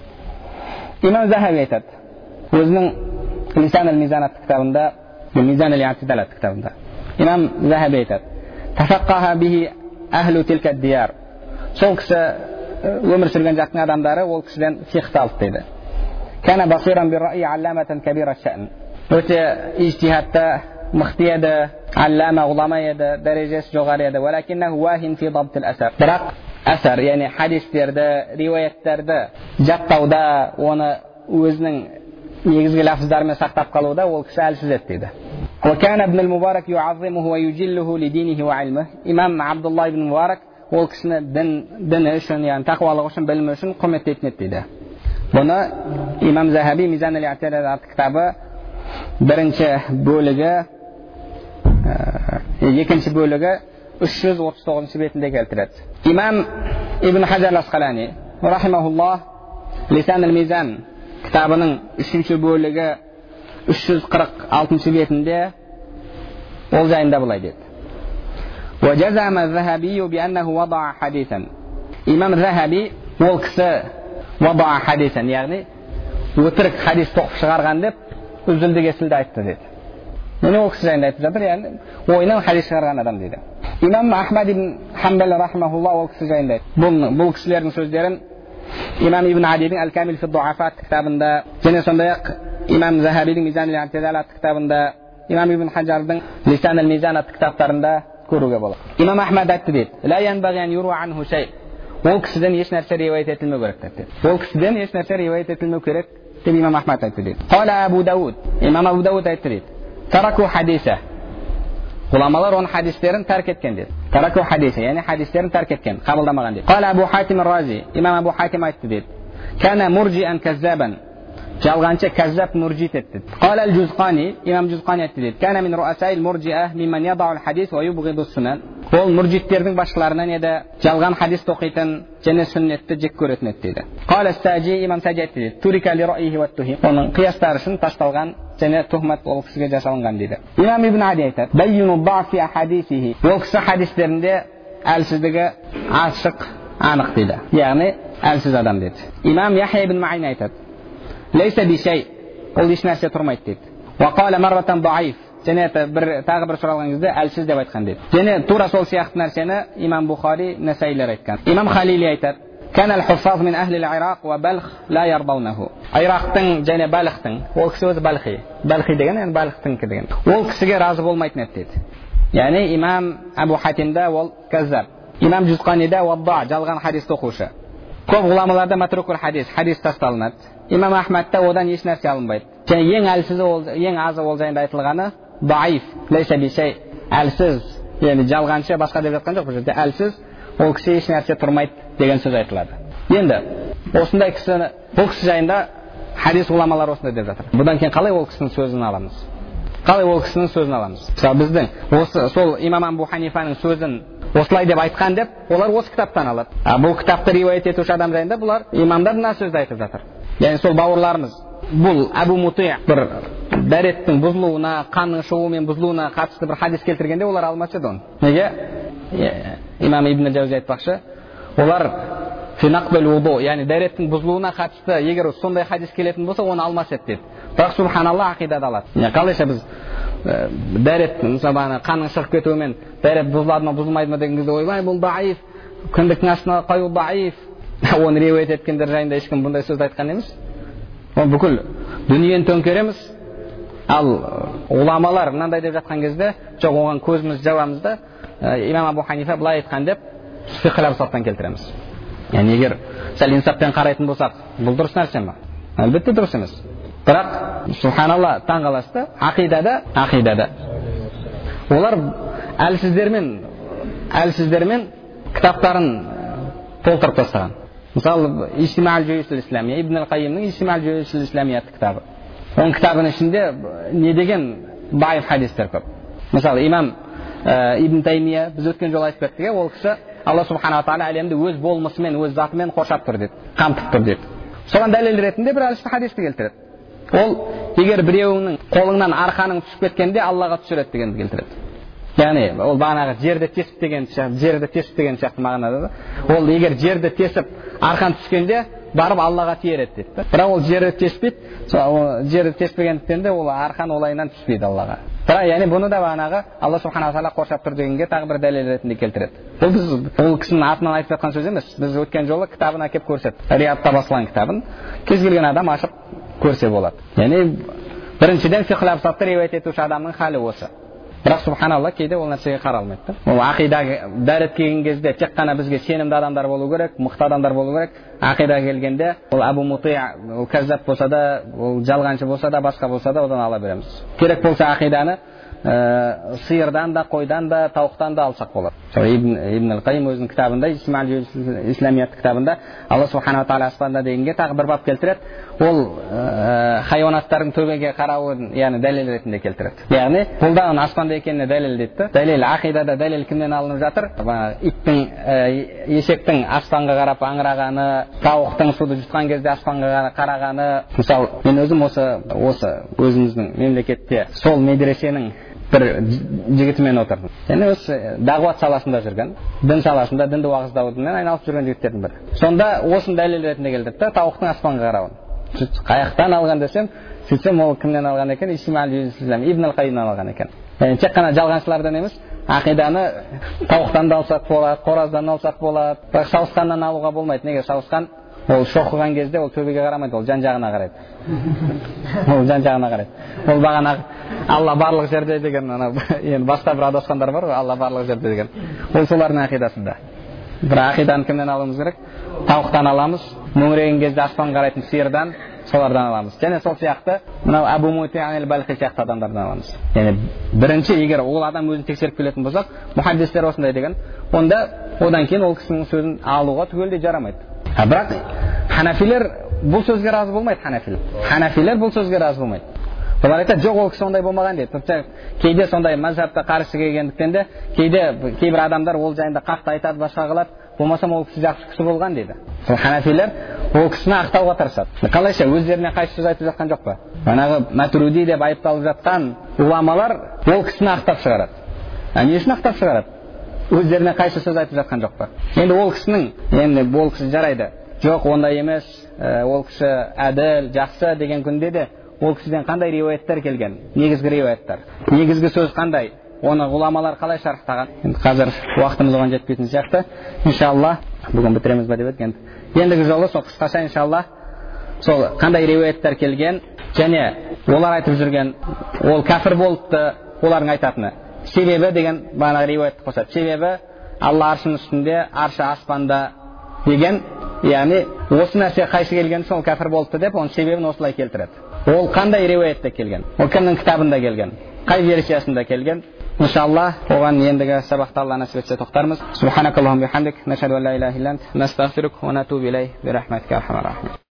Имам Захаби айтады, өзінің Лисан аль-Мизан атты кітабында, Мизан аль-I'тидал атты кітабында. Имам Захаби айтады, тафаққаха бихи ахлу тилка дияр. Сол кісі өмір сүрген жақтың адамдары ол кісіден фиқты алды дейді. Кәна басиран бир раи алламатан кабира ша'n. Өте ижтихадта мықты еді, аллама, ғулама еді, дәрежесі жоғары еді. Валакиннаху вахин фи дабтил асар. Бірақ асар, яғни хадистерді, риуаяттарды жаттауда, оны өзінің негізгі лафыздарымен сақтап қалуда ол кісі әлсіз еді дейді. وكان ابن المبارك يعظمه ويجله لدينه وعلمه. имам Абдулла ибн Мубарак ол кісіні дін, діні үшін, яғни тақуалық үшін, білімі үшін құрметтейтін еді дейді. Бұны имам Захаби Мизан аль-I'тидал атты кітабы бірінші бөлігі, екінші бөлігі үш жүз отыз тоғызыншы бетінде келтіреді. Имам Ибн Хаджар Асқалани рахимахуллах Лисан аль-Мизан кітабының үшінші бөлігі үш жүз қырық алтыншы бетінде ол жайында былай деді. وجزم الذهبي بأنه وضع حديثا. إمام الذهبي ол кісі وضع حديثا, яғни өтірік хадис тоқып шығарған деп үзілді кесілді айтты деді. Мені ол кісі жайында айтып жатыр, яғни ойынан хадис шығарған адам дейді. Имам Ахмад ибн Хамбал рахмахулла ол кісі жайында айтты. Бұл, бұл кісілердің сөздерін имам ибн Адидің Әл-Камил фи Дуафат кітабында, және сондай-ақ имам Захабидің Мизан аль-I'тидал кітабында, имам ибн Хаджардың Лисан аль-Мизан атты кітаптарында көруге болады. Имам Ахмад айтты дейді: "Ла янбағи ан юруа анху шай". Ол кісіден еш нәрсе риуаят етілмеу керек деді. Ол кісіден еш нәрсе риуаят етілмеу керек деп имам Ахмад айтты дейді. Қала Абу Дауд, имам Абу Дауд айтты дейді: "Тараку хадиса". Ғұламалар оның хадистерін тәрк еткен деді. Тараку хадиса, яғни хадистерін тәрк еткен, қабылдамаған деді. Қала Абу Хатим ар-Рази, имам Абу Хатим айтты дейді: "Кана мурджиан каззабан". Жалғаншы каззаб мурджит етті. Қала Аль-Джузқани, имам Джузқани айтты дейді: "Кана мин руасаил мурджиа мимман ядау аль-хадис ва юбғиду сунан". Ол мурджиттердің башқаларынан еді, жалған хадис тоқитын және сүннетті жек көретін еді дейді. Қала Саджи, имам Саджи айтты дейді: "Турика ли раъйихи ва тухим". Оның қиястары үшін ташталған және тухмат ол кісіге жасалынған дейді. Имам Ибн Ади айтады: "Байюну даъфи ахадисихи". Ол кісі хадистерінде әлсіздігі ашық, анық дейді. Яғни әлсіз адам дейді. Имам Яхья ибн Маъин айтады: "Лейса би шей". Ол еш нәрсе тұрмайды дейді. "Ва қала марратан даиф". Және бір тағы бір сұралған кезде әлсіз деп айтқан дейді. Және тура сол сияқты нәрсені имам Бухари, Насаилер айтқан. Имам Халили айтады: "Кана аль-хуффаз мин ахли ал-Ирак ва Балх ла ярдаунаху". Ирактың және Балхтың, ол кісі өзі Балхи. Балхи деген енді Балхтың деген. Ол кісіге разы болмайтын еді дейді. Яғни имам Абу Хатимда ол каззаб. Имам Джузқанида вадда, жалған хадис тоқушы. Көп ғұламаларда матрукул хадис, хадис тасталынады. Имам Ахмадта одан еш нәрсе алынбайды. Және ең әлсізі ол, ең азы ол жайында айтылғаны даиф, лейса би шей, әлсіз, яғни жалғаншы, басқа деп жатқан жоқ бұл жерде. Әлсіз, ол кісі еш нәрсе тұрмайды деген сөз айтылады. Енді осындай кісі, бұл кісі жайында хадис ғұламалар осындай деп жатыр. Бұдан кейін қалай ол кісінің сөзін аламыз? Қалай ол кісінің сөзін аламыз? Мысалы біздің осы сол имам Абу Ханифаның сөзін осылай деп айтқан деп, олар осы кітаптан алады. А бұл кітапты риуаят етуші адам жайында бұлар имамдар мына сөзді айтып жатыр. Яғни сол бауырларымыз бұл Абу Мутия бір дәреттің бұзылуына, қанның шығуымен бұзылуына қатысты бір хадис келтіргенде олар алмас еді оны. Неге? Имам Ибн Жаузи айтпақшы, олар финақбел вуду, яғни дәреттің бұзылуына қатысты егер сондай хадис келетін болса, оны алмас еді деді. Бірақ субханалла ақидада алады. Қалайша біз дәрет, мысалы қанның шығып кетуімен дәрет бұзылады ма, бұзылмайды ма деген кезде ойбай бұл даиф, күндіктің астына қою даиф, оны риуаят еткендер жайында ешкім бұндай сөзді айтқан емес. Ол бүкіл дүниені төңкереміз. Ал ғұламалар мынандай деп жатқан кезде, жоқ оған көзіміз жабамыз да, имам Абу Ханифа былай айтқан деп фиқх ал-абсаттан келтіреміз. Яғни егер сәл инсаппен қарайтын болсақ, бұл дұрыс нәрсе ме? Әлбетте дұрыс емес. Бірақ субханалла таң қаласты, ақидада, ақидада олар әлсіздермен әлсіздермен кітаптарын толтырып тастаған. Мысалы Ижтима аль-Джуюш ал-Исламия, Ибн ал-Қайимның Ижтима аль-Джуюш ал-Исламия атты кітабы. Оның кітабының ішінде не деген даиф хадистер көп. Мысалы имам Ибн Таймия, біз өткен жолы айтып кеттік, ол кісі Алла субханала тағала әлемді өз болмысымен, өз затымен қоршап тұр деді, қамтып тұр деді. Соған дәлел ретінде бір әлсіз хадисті келтіреді. Ол егер біреуінің қолыңнан арқаның түсіп кеткенде Аллаға түсіреді дегенді келтіреді. Яғни ол бағанағы жерді тесіп деген сияқты, жерді тесіп деген сияқты мағынада да. Ол егер жерді тесіп арқан түскенде барып Аллаға тиереді дейді. Бірақ ол жерді теспейді, жерді теспегендіктен де ол арқан олайынан түспейді Аллаға. Бірақ яғни бұны да бағанағы Алла субханала тағала қоршап тұр дегенге тағы бір дәлел ретінде келтіреді. Бұл біз ол кісінің атынан айтып жатқан сөз емес. Біз өткен жолы кітабын әкеп көрсеттік. Риядта басылған кітабын кез келген адам ашып көрсе болады. Яғни біріншіден фиқх ал-абсатты риуаят етуші адамның халі осы. Бірақ субханалла кейде ол нәрсеге қаралмайды. Ол ақидаға дәрет келген кезде тек қана бізге сенімді адамдар болу керек, мықты адамдар болу керек. Ақидаға келгенде ол Абу Мутия, ол каззаб болса да, ол жалғаншы болса да, басқа болса да одан ала береміз. Керек болса ақиданы сиырдан да, қойдан да, тауықтан да алсақ болады. Ибн ал-Қайим өзінің кітабында, Ижтима аль-Исламия кітабында Алла субханала тағала аспанда дегенге тағы бір бап келтіреді. Ол хайуанаттардың төбеге қарауын, яғни дәлел ретінде келтіреді. Яғни бұлдағын аспанда екеніне дәлел дейді. Дәлел ақидада дәлел кімнен алынып жатыр? Иттің, ешектің аспанға қарап аңырағаны, тауықтың суды жұтқан кезде аспанға қарағаны. Мысалы, мен өзім осы осы өзіміздің мемлекетте сол медресенің бір жігітімен отырдым. Және осы дағуат саласында жүрген, дін саласында, дінді уағыздаумен айналып жүрген жігіттердің бірі. Сонда осыны дәлел ретінде келдік та, тауықтың аспанға қарауын. Қаяқтан алған десем, сөйтсем ол кімнен алған екен? Исмаил ибн ал-Қайымнан алған екен. Yani тек қана жалғаншылардан емес, ақиданы тауықтан да алсақ болады, қораздан алсақ болады. Бірақ шауысқаннан алуға болмайды. Неге? Шауысқан ол шоқыған кезде ол төбеге қарамайды, ол жан-жағына қарайды. Ол жан-жағына қарайды. Ол бағана Алла барлық жерде деген, енді басқа бір адасқандар бар ғой, Алла барлық жерде деген. Ол солардың ақидасында. Бірақ ақиданы кімнен алуымыз керек? Тауықтан аламыз. Мөңіреген кезде аспан қарайтын сиырдан, солардан аламыз. Және сол сияқты мынау Абу Мути ал-Балхи сияқты адамдардан аламыз. Яғни бірінші, егер ол адам өзін тексеріп келетін болсақ, мухаддистер осындай деген, онда одан кейін ол кісінің сөзін алуға түгелдей жарамайды. А бірақ ханафилер бұл сөзге разы болмайды. Ханафилер ханафилер бұл сөзге разы болмайды. Олар айтады, жоқ, ол кісі ондай болмаған дейді. Тіпті кейде сондай мазхабқа қарсы келгендіктен де кейде кейбір адамдар ол жайында қақты айтады, басқа қылады. Болмасам ол кісі жақсы кісі болған дейді. Сол ханафилер ол кісіні ақтауға тырысады. Қалайша өздеріне қайшы сөз айтып жатқан жоқ па? Манағы Матуриди деп айыпталып жатқан уламалар ол кісіні ақтап шығарады. А не үшін ақтап шығарады? Өздеріне қайшы сөз айтып жатқан жоқ па? Енді ол кісінің, енді ол кісі жарайды. Жоқ, ондай емес, ол кісі әділ, жақсы деген күнде де ол кісіден қандай риуаяттар келген? Негізгі риуаяттар. Негізгі сөз қандай? Оны ғұламалар қалай шарықтаған? Енді қазір уақытымыз оған жетпейтін сияқты. Иншалла, бүгін бітіреміз ба деп едік. Ендігі жолы сол қысқаша иншалла сол қандай риуаяттар келген және олар айтып жүрген ол кәфір болыпты, олардың айтатыны. Себебі деген бағана риуаятты қосады. Себебі Алла аршының үстінде, аршы аспанда деген, яғни осы нәрсе қайшы келген соң кәфір болыпты деп, оның себебін осылай келтіреді. Ол қандай риуаятта келген? Ол кімнің кітабында келген? Қай версиясында келген? Иншалла, оған ендігі сабақта Алла насіп етсе тоқтармыз. Субханакаллахумма бихамдик, нашһаду ан ла илаха илля ант, настағфирук ва натубу илейк, би рахматика архамар рахим.